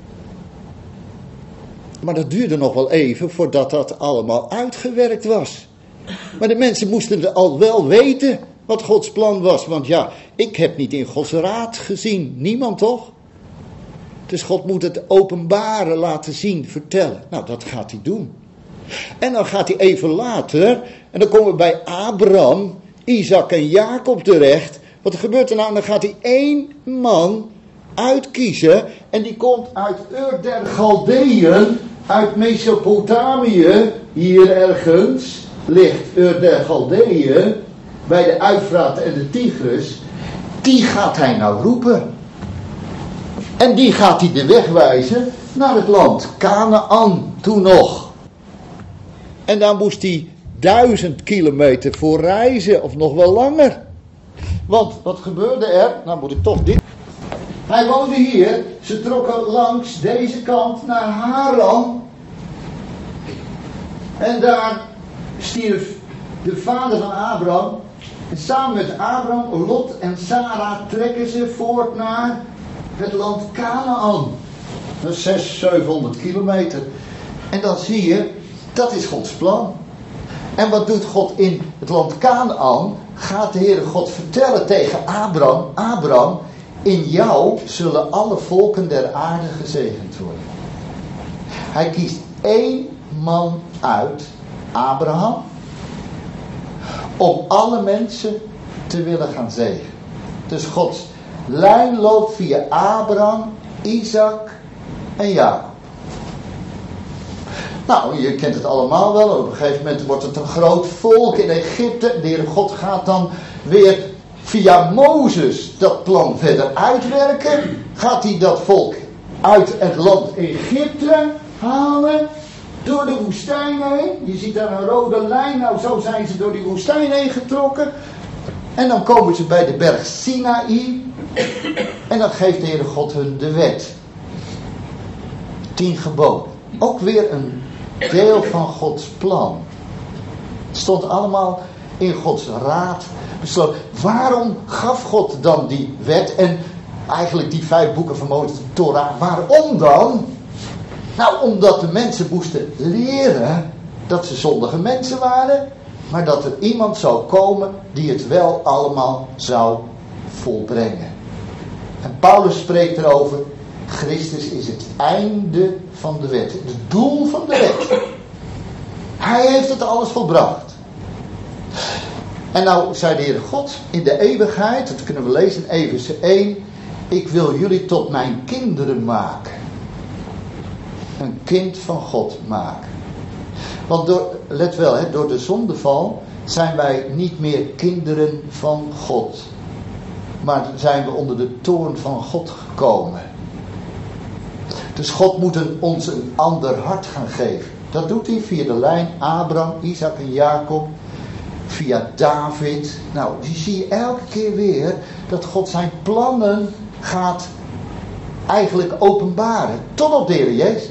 Maar dat duurde nog wel even voordat dat allemaal uitgewerkt was. Maar de mensen moesten al wel weten wat Gods plan was. Want ja, ik heb niet in Gods raad gezien. Niemand toch? Dus God moet het openbaren, laten zien, vertellen. Nou, dat gaat hij doen. En dan gaat hij even later, en dan komen we bij Abraham, Isaac en Jacob terecht. Wat gebeurt er nou? Dan gaat hij 1 man uitkiezen. En die komt uit Ur der Galdeeën, uit Mesopotamië, hier ergens ligt Ur der Galdeeën, bij de Uifraat en de Tigris. Die gaat hij nou roepen. En die gaat hij de weg wijzen naar het land Kanaan, toen nog. En daar moest hij 1000 kilometer voor reizen, of nog wel langer. Want wat gebeurde er? Nou moet ik toch dit. Hij woonde hier, ze trokken langs deze kant naar Haran. En daar stierf de vader van Abraham. En samen met Abraham, Lot en Sarah trekken ze voort naar het land Kanaan. Dat is 600-700 kilometer. En dan zie je, dat is Gods plan. En wat doet God in het land Kanaan? Gaat de Heere God vertellen tegen Abraham: Abraham, in jou zullen alle volken der aarde gezegend worden. Hij kiest 1 man uit, Abraham, om alle mensen te willen gaan zegenen. Dus Gods lijn loopt via Abraham, Isaac en Jacob. Nou, je kent het allemaal wel. Op een gegeven moment wordt het een groot volk in Egypte. De Heere God gaat dan weer via Mozes dat plan verder uitwerken. Gaat hij dat volk uit het land Egypte halen. Door de woestijn heen. Je ziet daar een rode lijn. Nou, zo zijn ze door die woestijn heen getrokken. En dan komen ze bij de berg Sinaï. En dan geeft de Heere God hun de wet. 10 geboden. Ook weer een deel van Gods plan. Het stond allemaal in Gods raad besloten. Waarom gaf God dan die wet? En eigenlijk die 5 boeken van Mozes, de Torah. Waarom dan? Nou, omdat de mensen moesten leren dat ze zondige mensen waren. Maar dat er iemand zou komen die het wel allemaal zou volbrengen. En Paulus spreekt erover. Christus is het einde van de wet. Het doel van de wet. Hij heeft het alles volbracht. En nou zei de Heere God in de eeuwigheid. Dat kunnen we lezen in Efeze 1. Ik wil jullie tot mijn kinderen maken. Een kind van God maken. Want let wel, door de zondeval zijn wij niet meer kinderen van God. Maar zijn we onder de toorn van God gekomen. Dus God moet ons een ander hart gaan geven. Dat doet hij via de lijn Abraham, Isaac en Jacob. Via David. Nou, die zie je elke keer weer dat God zijn plannen gaat eigenlijk openbaren. Tot op de Heer Jezus.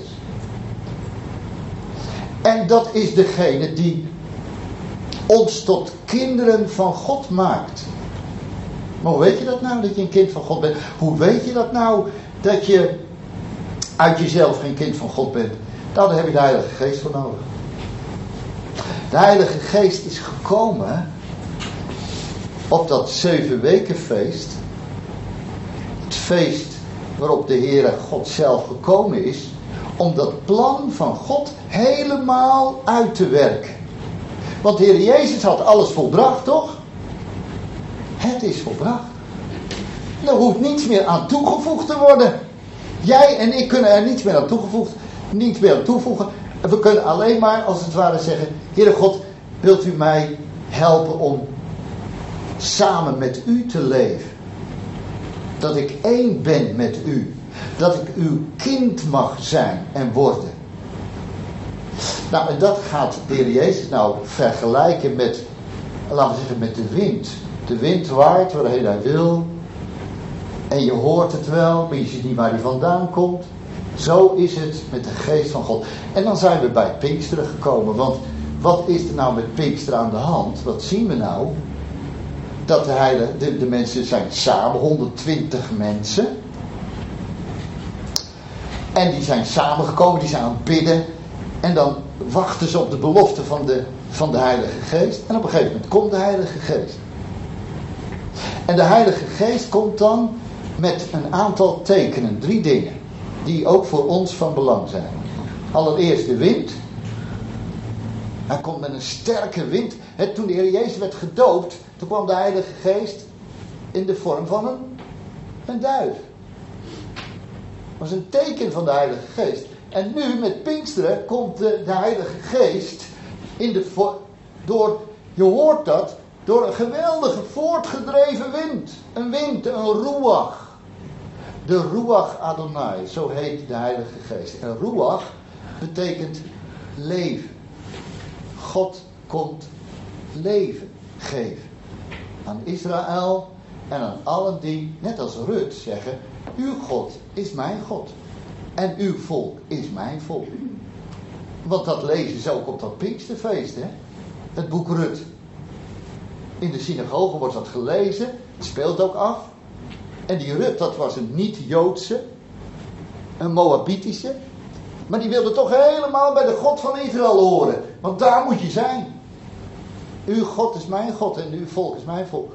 En dat is degene die ons tot kinderen van God maakt. Maar hoe weet je dat nou, dat je een kind van God bent? Hoe weet je dat nou, dat je uit jezelf geen kind van God bent? Nou, daar heb je de Heilige Geest voor nodig. De Heilige Geest is gekomen op dat 7 wekenfeest. Het feest waarop de Heere God zelf gekomen is. Om dat plan van God helemaal uit te werken. Want de Heer Jezus had alles volbracht, toch? Het is volbracht. Er hoeft niets meer aan toegevoegd te worden. Jij en ik kunnen er niets meer aan toevoegen. We kunnen alleen maar, als het ware, zeggen: Heere God, wilt u mij helpen om samen met u te leven? Dat ik één ben met u. Dat ik uw kind mag zijn en worden. Nou, en dat gaat de Heer Jezus nou vergelijken met, laten we zeggen, met de wind. De wind waait waarheen hij wil. En je hoort het wel, maar je ziet niet waar hij vandaan komt. Zo is het met de geest van God. En dan zijn we bij Pinksteren gekomen. Want wat is er nou met Pinksteren aan de hand? Wat zien we nou? Dat de mensen zijn samen, 120 mensen. En die zijn samengekomen, die zijn aan het bidden. En dan wachten ze op de belofte van de Heilige Geest. En op een gegeven moment komt de Heilige Geest. En de Heilige Geest komt dan met een aantal tekenen. 3 dingen. Die ook voor ons van belang zijn. Allereerst de wind. Hij komt met een sterke wind. Toen de Heer Jezus werd gedoopt, toen kwam de Heilige Geest in de vorm van een duif. Dat was een teken van de Heilige Geest. En nu met Pinksteren komt de Heilige Geest je hoort dat, door een geweldige voortgedreven wind. Een wind, een ruach. De Ruach Adonai, zo heet de Heilige Geest. En Ruach betekent leven. God komt leven geven. Aan Israël en aan allen die, net als Rut, zeggen: uw God is mijn God. En uw volk is mijn volk. Want dat lezen ze ook op dat Pinksterfeest, hè. Het boek Rut. In de synagoge wordt dat gelezen. Het speelt ook af. En die Rut, dat was een niet-Joodse. Een Moabitische. Maar die wilde toch helemaal bij de God van Israël horen. Want daar moet je zijn. Uw God is mijn God en uw volk is mijn volk.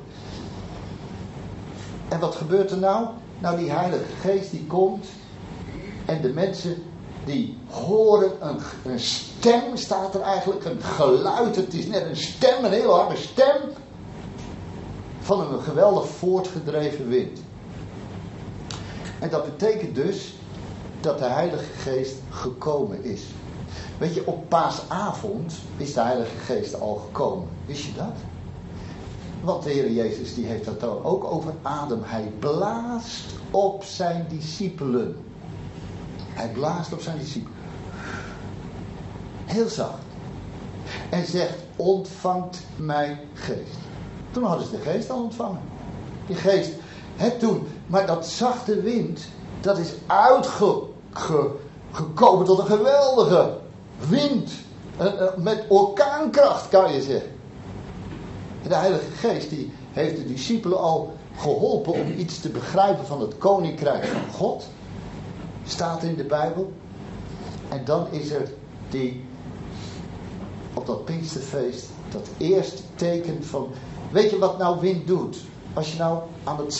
En wat gebeurt er nou? Nou, die Heilige Geest die komt. En de mensen die horen een stem, staat er eigenlijk, een geluid. Het is net een stem, een heel harde stem. Van een geweldig voortgedreven wind. En dat betekent dus dat de Heilige Geest gekomen is. Weet je, op paasavond is de Heilige Geest al gekomen. Wist je dat? Want de Heer Jezus die heeft dat dan ook over adem. Hij blaast op zijn discipelen. Hij blaast op zijn discipelen. Heel zacht. En zegt, ontvangt mijn geest. Toen hadden ze de geest al ontvangen. Die geest, toen. Maar dat zachte wind, dat is uitgekomen tot een geweldige wind. Met orkaankracht kan je zeggen. De Heilige Geest die heeft de discipelen al geholpen om iets te begrijpen van het koninkrijk van God. Staat in de Bijbel. En dan is er op dat Pinksterfeest dat eerste teken van... Weet je wat nou wind doet? Als je nou aan het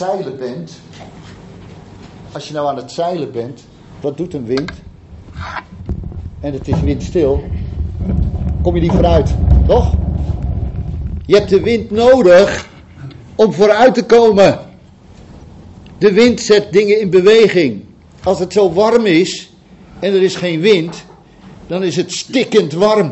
zeilen bent. Wat doet een wind? En het is windstil. Kom je niet vooruit, toch? Je hebt de wind nodig om vooruit te komen. De wind zet dingen in beweging. Als het zo warm is en er is geen wind, dan is het stikkend warm.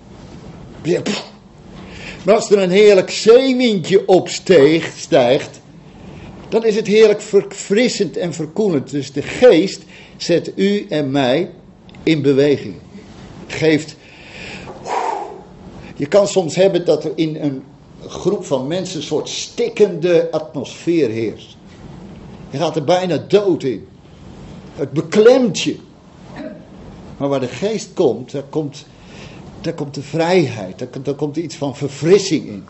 Maar als er een heerlijk zeewindje opstijgt, dan is het heerlijk verfrissend en verkoelend. Dus de geest zet u en mij in beweging. Geeft. Je kan soms hebben dat er in een groep van mensen een soort stikkende atmosfeer heerst. Je gaat er bijna dood in. Het beklemt je. Maar waar de geest komt, daar komt de vrijheid. Daar komt iets van verfrissing in.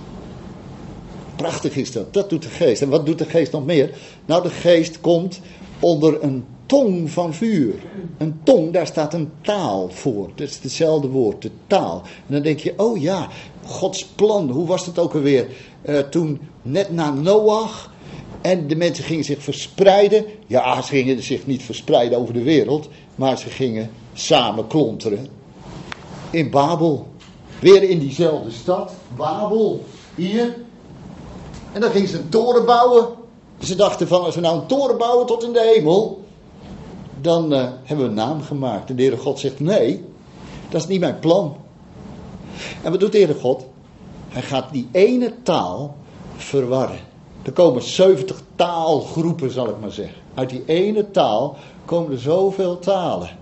Prachtig is dat. Dat doet de geest. En wat doet de geest nog meer? Nou, de geest komt onder een tong van vuur. Een tong, daar staat een taal voor. Dat is hetzelfde woord, de taal. En dan denk je, oh ja, Gods plan. Hoe was het ook alweer? Toen net na Noach. En de mensen gingen zich verspreiden. Ja, ze gingen zich niet verspreiden over de wereld. Maar ze gingen samen klonteren. In Babel. Weer in diezelfde stad. Babel. Hier. En dan gingen ze een toren bouwen. Ze dachten van, als we nou een toren bouwen tot in de hemel, dan hebben we een naam gemaakt. En de Heere God zegt, nee, dat is niet mijn plan. En wat doet de Heere God? Hij gaat die ene taal verwarren. Er komen 70 taalgroepen, zal ik maar zeggen. Uit die ene taal komen er zoveel talen.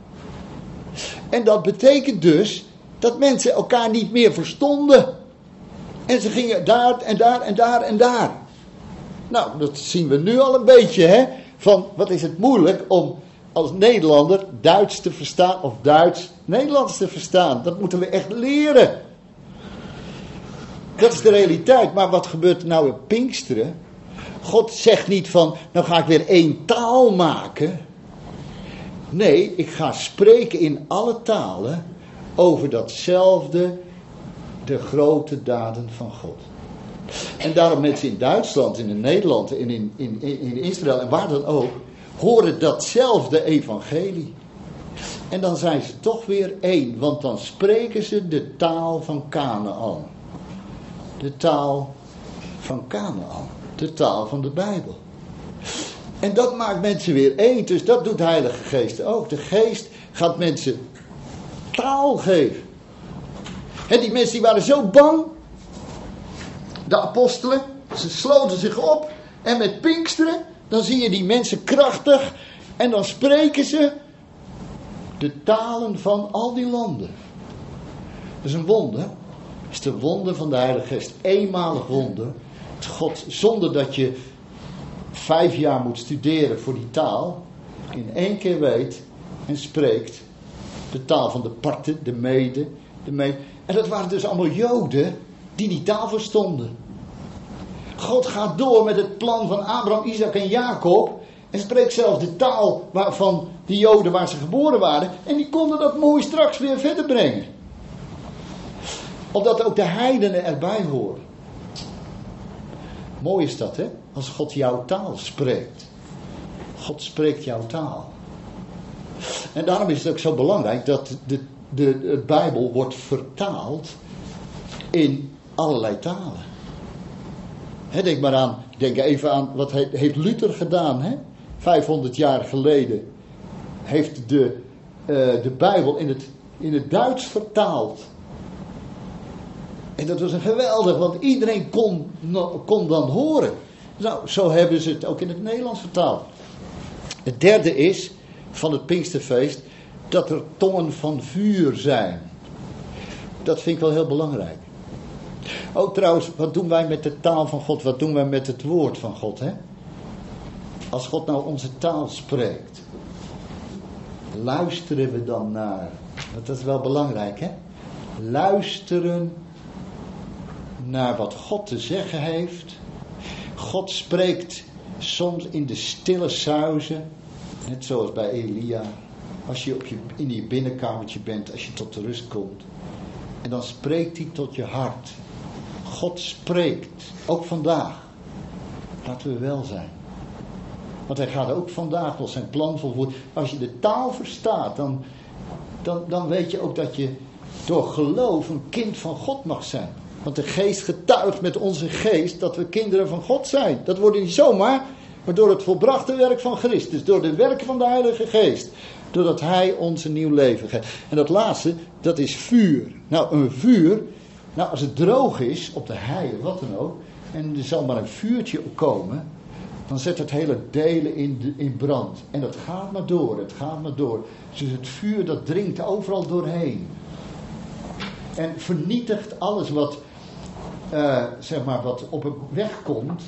En dat betekent dus dat mensen elkaar niet meer verstonden. En ze gingen daar en daar en daar en daar. Nou, dat zien we nu al een beetje, hè. Van, wat is het moeilijk om als Nederlander Duits te verstaan of Duits Nederlands te verstaan. Dat moeten we echt leren. Dat is de realiteit. Maar wat gebeurt er nou in Pinksteren? God zegt niet van, nou ga ik weer één taal maken. Nee, ik ga spreken in alle talen over datzelfde, de grote daden van God. En daarom mensen in Duitsland, in Nederland, in Israël en waar dan ook, horen datzelfde evangelie. En dan zijn ze toch weer één, want dan spreken ze de taal van Kanaan. De taal van Kanaan. De taal van de Bijbel. En dat maakt mensen weer één. Dus dat doet de Heilige Geest ook. De Geest gaat mensen taal geven. En die mensen die waren zo bang. De apostelen. Ze sloten zich op. En met Pinksteren. Dan zie je die mensen krachtig. En dan spreken ze de talen van al die landen. Dat is een wonder. Dat is de wonder van de Heilige Geest. Eenmalig wonder. God, zonder dat je 5 jaar moet studeren voor die taal, in 1 keer weet en spreekt de taal van de Parten, de Meden. En dat waren dus allemaal Joden die die taal verstonden. God gaat door met het plan van Abraham, Isaac en Jacob. En spreekt zelfs de taal van die Joden waar ze geboren waren. En die konden dat mooi straks weer verder brengen. Omdat ook de heidenen erbij horen. Mooi is dat, hè? Als God jouw taal spreekt. God spreekt jouw taal. En daarom is het ook zo belangrijk dat de Bijbel wordt vertaald in allerlei talen. Denk even aan wat heeft Luther gedaan. Hè? 500 jaar geleden heeft de Bijbel in het Duits vertaald. En dat was een geweldig, want iedereen kon dan horen. Nou, zo hebben ze het ook in het Nederlands vertaald. Het derde is, van het Pinksterfeest, dat er tongen van vuur zijn. Dat vind ik wel heel belangrijk. Ook trouwens, wat doen wij met de taal van God? Wat doen wij met het woord van God? Hè? Als God nou onze taal spreekt, luisteren we dan naar? Want dat is wel belangrijk, hè? Luisteren naar wat God te zeggen heeft. God spreekt soms in de stille suizen, net zoals bij Elia. Als je in je binnenkamertje bent, als je tot de rust komt. En dan spreekt hij tot je hart. God spreekt, ook vandaag. Laten we wel zijn. Want hij gaat ook vandaag nog zijn plan volvoeren. Als je de taal verstaat, dan weet je ook dat je door geloof een kind van God mag zijn. Want de geest getuigt met onze geest dat we kinderen van God zijn. Dat wordt niet zomaar, maar door het volbrachte werk van Christus. Door de werken van de Heilige Geest. Doordat hij ons een nieuw leven geeft. En dat laatste, dat is vuur. Nou, een vuur, als het droog is, op de hei of wat dan ook, en er zal maar een vuurtje komen, dan zet het hele delen in brand. En dat gaat maar door, het gaat maar door. Dus het vuur, dat dringt overal doorheen. En vernietigt alles wat op een weg komt,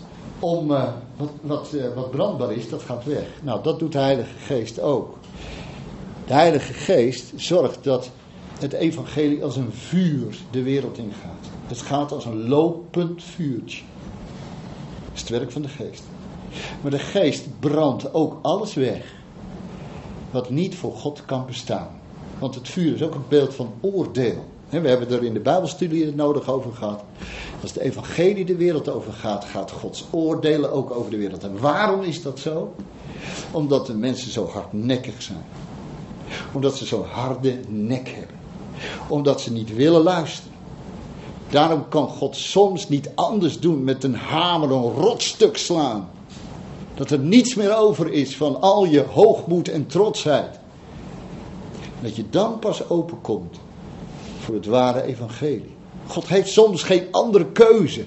wat brandbaar is, dat gaat weg. Nou, dat doet de Heilige Geest ook. De Heilige Geest zorgt dat het evangelie als een vuur de wereld ingaat. Het gaat als een lopend vuurtje. Dat is het werk van de Geest. Maar de Geest brandt ook alles weg wat niet voor God kan bestaan. Want het vuur is ook een beeld van oordeel. We hebben er in de Bijbelstudie het nodig over gehad. Als de evangelie de wereld over gaat, gaat Gods oordelen ook over de wereld. En waarom is dat zo? Omdat de mensen zo hardnekkig zijn. Omdat ze zo'n harde nek hebben. Omdat ze niet willen luisteren. Daarom kan God soms niet anders doen met een hamer een rotstuk slaan. Dat er niets meer over is van al je hoogmoed en trotsheid. Dat je dan pas openkomt voor het ware evangelie. God heeft soms geen andere keuze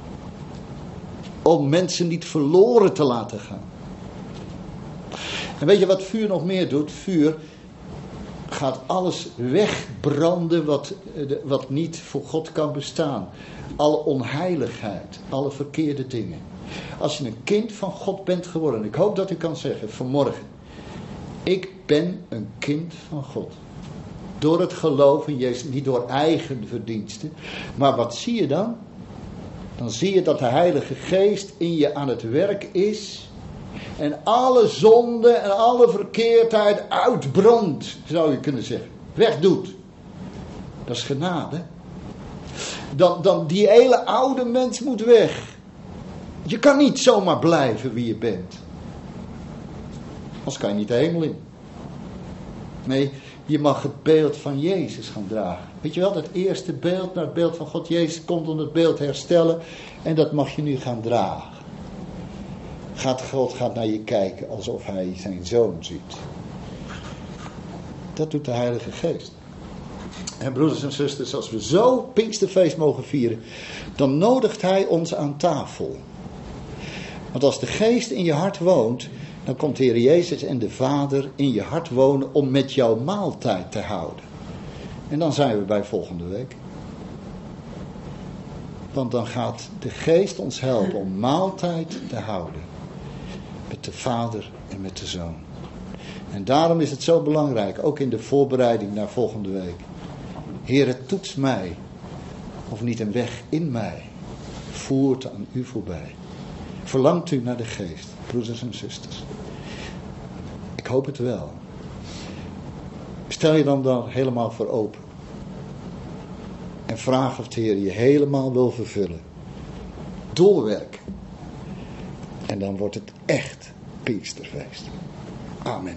om mensen niet verloren te laten gaan. En weet je wat vuur nog meer doet? Vuur gaat alles wegbranden wat niet voor God kan bestaan. Alle onheiligheid, alle verkeerde dingen. Als je een kind van God bent geworden, ik hoop dat u kan zeggen vanmorgen, ik ben een kind van God. Door het geloof in Jezus, niet door eigen verdiensten. Maar wat zie je dan? Dan zie je dat de Heilige Geest in je aan het werk is. En alle zonde en alle verkeerdheid uitbrandt, zou je kunnen zeggen. Wegdoet. Dat is genade. Dan die hele oude mens moet weg. Je kan niet zomaar blijven wie je bent. Anders kan je niet de hemel in. Nee, je mag het beeld van Jezus gaan dragen. Weet je wel, dat eerste beeld naar het beeld van God. Jezus komt om het beeld herstellen. En dat mag je nu gaan dragen. God gaat naar je kijken alsof hij zijn zoon ziet. Dat doet de Heilige Geest. En broeders en zusters, als we zo Pinksterfeest mogen vieren, dan nodigt hij ons aan tafel. Want als de Geest in je hart woont, dan komt de Heer Jezus en de Vader in je hart wonen om met jou maaltijd te houden. En dan zijn we bij volgende week. Want dan gaat de Geest ons helpen om maaltijd te houden. Met de Vader en met de Zoon. En daarom is het zo belangrijk, ook in de voorbereiding naar volgende week. Heere, toets mij of niet een weg in mij voert aan u voorbij. Verlangt u naar de geest, broeders en zusters? Ik hoop het wel. Stel je dan daar helemaal voor open. En vraag of de Heer je helemaal wil vervullen. Doorwerken. En dan wordt het echt Pinksterfeest. Amen.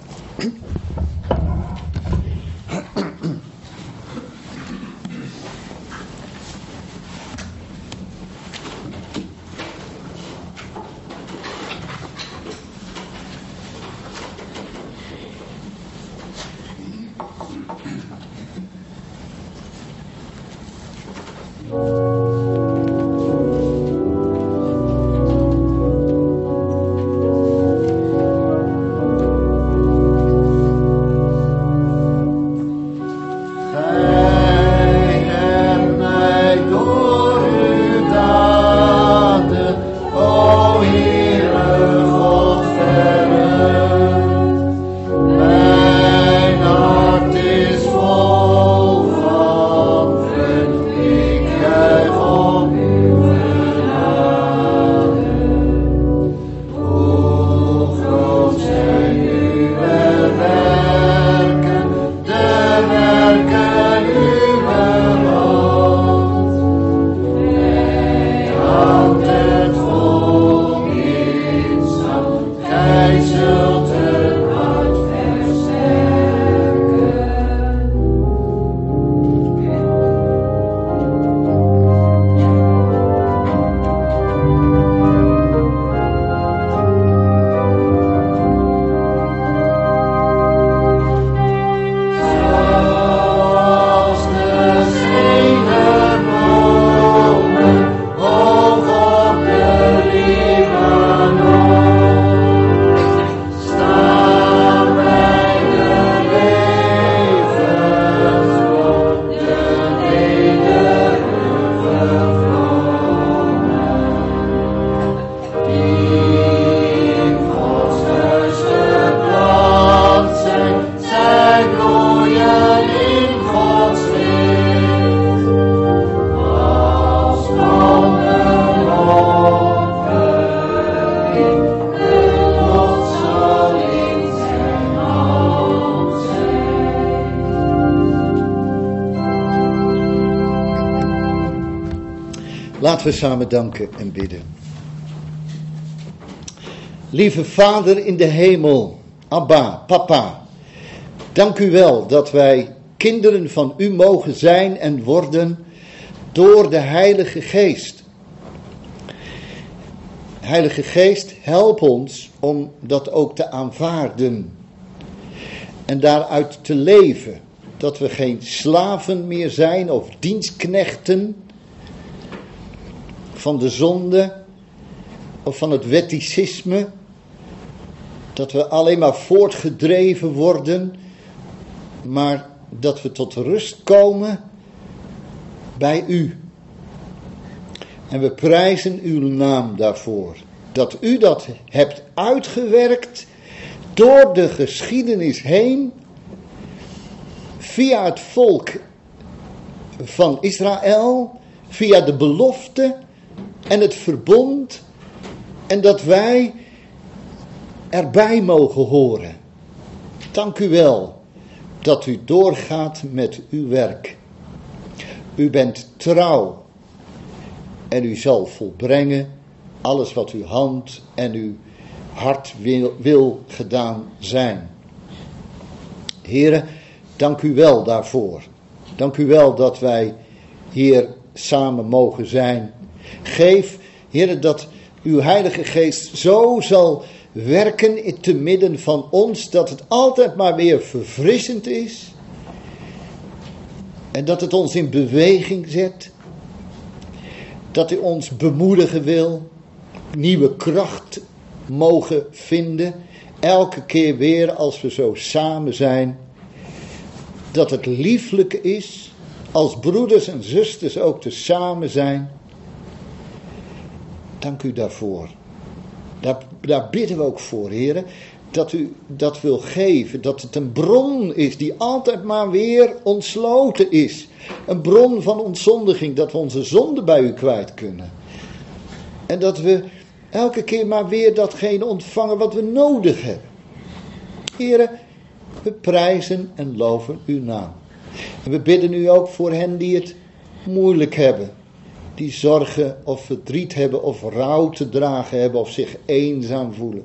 Laten we samen danken en bidden. Lieve Vader in de hemel, Abba, Papa, dank u wel dat wij kinderen van u mogen zijn en worden door de Heilige Geest. Heilige Geest, help ons om dat ook te aanvaarden en daaruit te leven. Dat we geen slaven meer zijn of dienstknechten van de zonde of van het wetticisme. Dat we alleen maar voortgedreven worden, maar dat we tot rust komen bij u. En we prijzen uw naam daarvoor. Dat u dat hebt uitgewerkt door de geschiedenis heen, via het volk van Israël, via de belofte en het verbond, en dat wij erbij mogen horen. Dank u wel dat u doorgaat met uw werk. U bent trouw en u zal volbrengen alles wat uw hand en uw hart wil gedaan zijn. Here, dank u wel daarvoor. Dank u wel dat wij hier samen mogen zijn. Geef, Heere, dat uw Heilige Geest zo zal werken te midden van ons, dat het altijd maar weer verfrissend is. En dat het ons in beweging zet. Dat u ons bemoedigen wil. Nieuwe kracht mogen vinden. Elke keer weer als we zo samen zijn. Dat het lieflijk is als broeders en zusters ook te samen zijn. Dank u daarvoor. Daar bidden we ook voor, heren. dat u dat wil geven. Dat het een bron is die altijd maar weer ontsloten is. Een bron van ontzondiging, dat we onze zonde bij u kwijt kunnen. En dat we elke keer maar weer datgene ontvangen wat we nodig hebben. Heren, we prijzen en loven uw naam. En we bidden u ook voor hen die het moeilijk hebben. Die zorgen of verdriet hebben of rouw te dragen hebben of zich eenzaam voelen.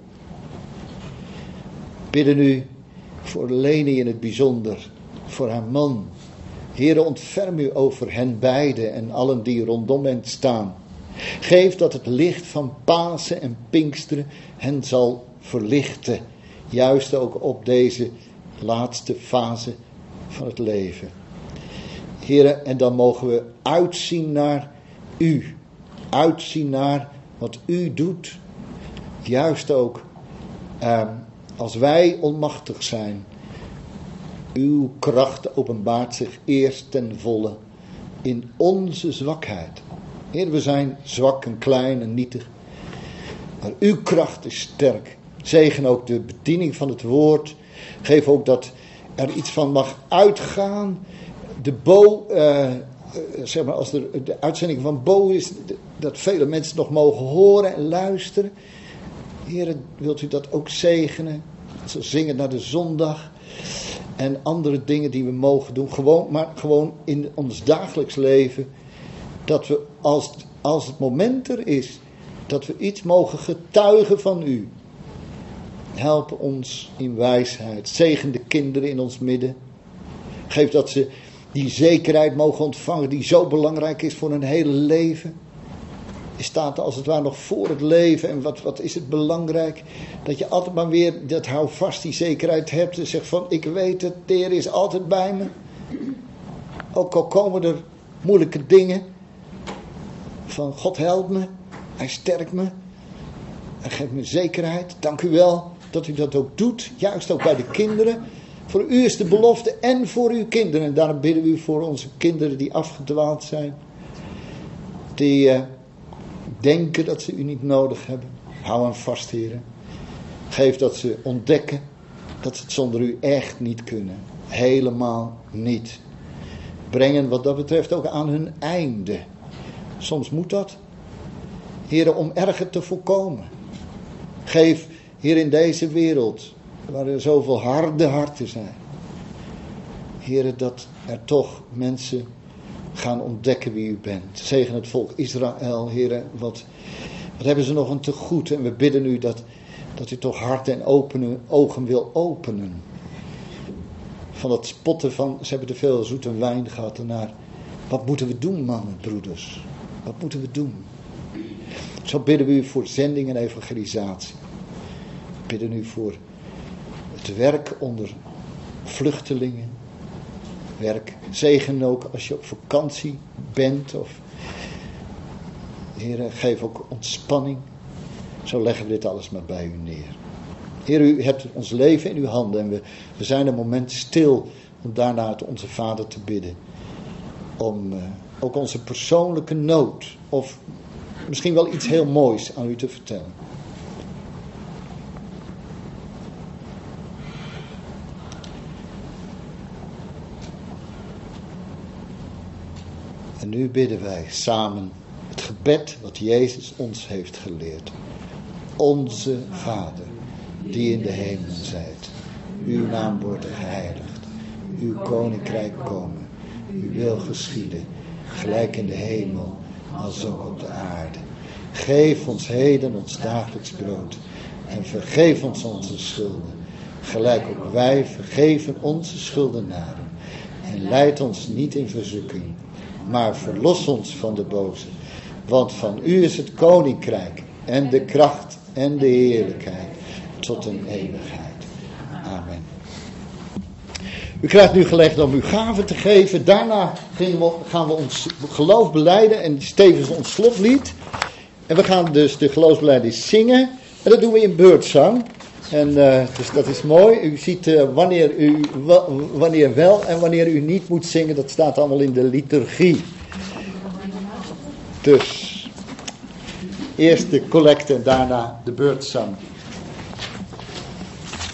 Bidden u voor Leni in het bijzonder, voor haar man. Heere, ontferm u over hen beiden en allen die rondom hen staan. Geef dat het licht van Pasen en Pinksteren hen zal verlichten. Juist ook op deze laatste fase van het leven. Heere, en dan mogen we uitzien naar u. Uitzien naar wat u doet. Juist ook als wij onmachtig zijn. Uw kracht openbaart zich eerst ten volle in onze zwakheid. Heer, we zijn zwak en klein en nietig. Maar uw kracht is sterk. Zegen ook de bediening van het woord. Geef ook dat er iets van mag uitgaan. De Bo, zeg maar als er de uitzending van Bo is, dat vele mensen nog mogen horen en luisteren. Heer, wilt u dat ook zegenen? Zo zingen naar de zondag. En andere dingen die we mogen doen. Gewoon in ons dagelijks leven. Dat we als het moment er is. Dat we iets mogen getuigen van u. Help ons in wijsheid. Zegen de kinderen in ons midden. Geef dat ze die zekerheid mogen ontvangen. Die zo belangrijk is voor hun hele leven. Je staat als het ware nog voor het leven. En wat is het belangrijk? Dat je altijd maar weer dat hou vast die zekerheid hebt. En zegt van ik weet het. De Heer is altijd bij me. Ook al komen er moeilijke dingen. Van God helpt me. Hij sterkt me. Hij geeft me zekerheid. Dank u wel dat u dat ook doet. Juist ook bij de kinderen. Voor u is de belofte en voor uw kinderen. En daarom bidden we u voor onze kinderen die afgedwaald zijn. Die denken dat ze u niet nodig hebben. Hou hen vast, heren. Geef dat ze ontdekken dat ze het zonder u echt niet kunnen. Helemaal niet. Brengen wat dat betreft ook aan hun einde. Soms moet dat. Heren, om erger te voorkomen. Geef, Heer, in deze wereld, waar er zoveel harde harten zijn. Heren, dat er toch mensen gaan ontdekken wie u bent. Zegen het volk Israël, heren, wat hebben ze nog een tegoed. En we bidden u dat u toch hart en ogen wil openen. Van dat spotten van, ze hebben te veel zoete wijn gehad. En naar, wat moeten we doen, mannen, broeders? Wat moeten we doen? Zo bidden we u voor zending en evangelisatie. We bidden u voor het werk onder vluchtelingen. Werk. Zegen ook als je op vakantie bent. Of, Heer, geef ook ontspanning. Zo leggen we dit alles maar bij u neer. Heer, u hebt ons leven in uw handen. En we zijn een moment stil om daarna het onze Vader te bidden. Om ook onze persoonlijke nood. Of misschien wel iets heel moois aan u te vertellen. En nu bidden wij samen het gebed wat Jezus ons heeft geleerd. Onze Vader, die in de hemel zijt. Uw naam wordt geheiligd. Uw koninkrijk komen. Uw wil geschieden. Gelijk in de hemel, als ook op de aarde. Geef ons heden ons dagelijks brood. En vergeef ons onze schulden. Gelijk ook wij vergeven onze schuldenaren. En leid ons niet in verzoeking. Maar verlos ons van de boze. Want van u is het koninkrijk en de kracht en de heerlijkheid tot een eeuwigheid. Amen. U krijgt nu gelegenheid om uw gaven te geven. Daarna gaan we ons geloof belijden en tevens ons slotlied. En we gaan dus de geloofsbelijdenis zingen. En dat doen we in beurtzang. En dus dat is mooi. U ziet wanneer wel en wanneer u niet moet zingen. Dat staat allemaal in de liturgie. Dus eerst de collecte en daarna de beurtzang.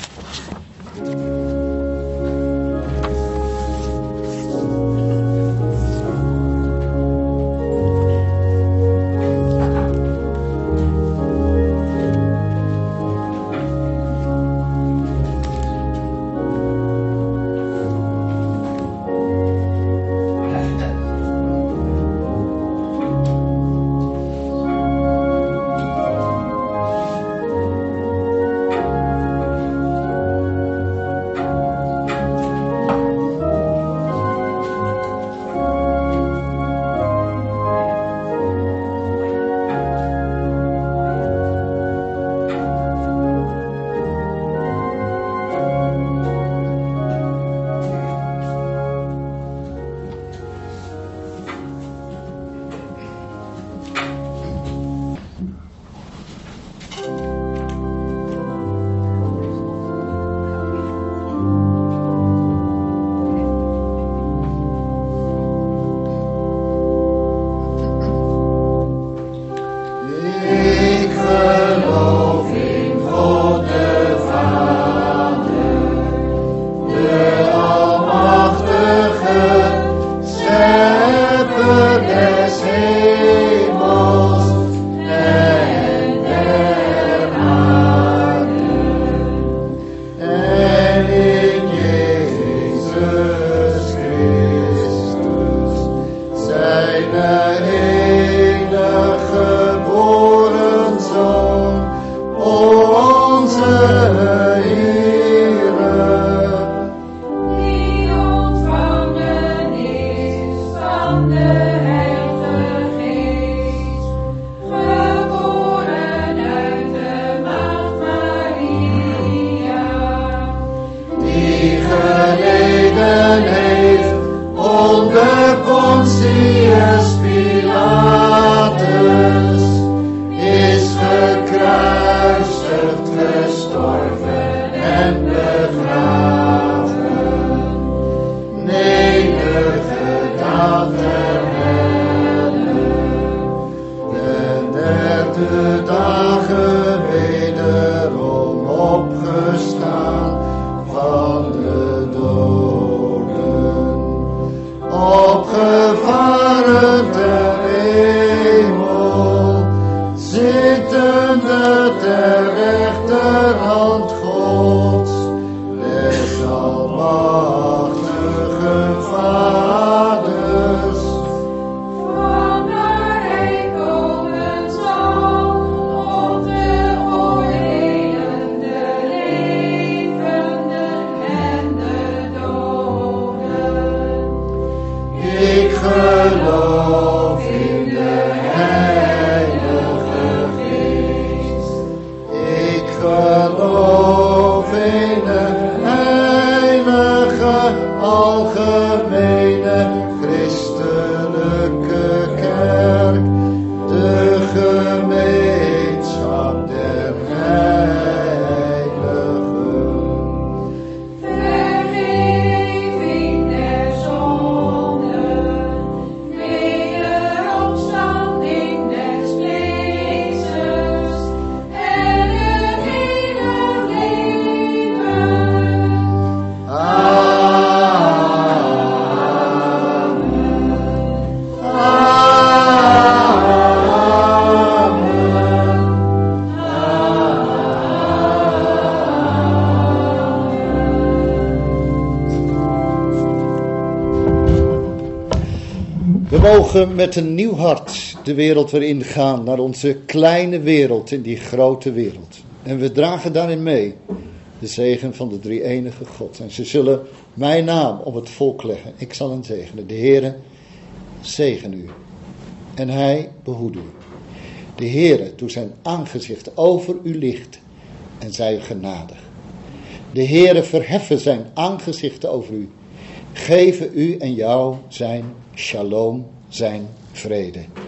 We mogen met een nieuw hart de wereld weer ingaan, naar onze kleine wereld in die grote wereld. En we dragen daarin mee de zegen van de drie-enige God. En ze zullen mijn naam op het volk leggen. Ik zal hen zegenen. De Heere zegen u. En hij behoede u. De Heere doet zijn aangezicht over u licht en zij u genadig. De Heere verheffen zijn aangezicht over u. Geven u en jou zijn shalom, zijn vrede.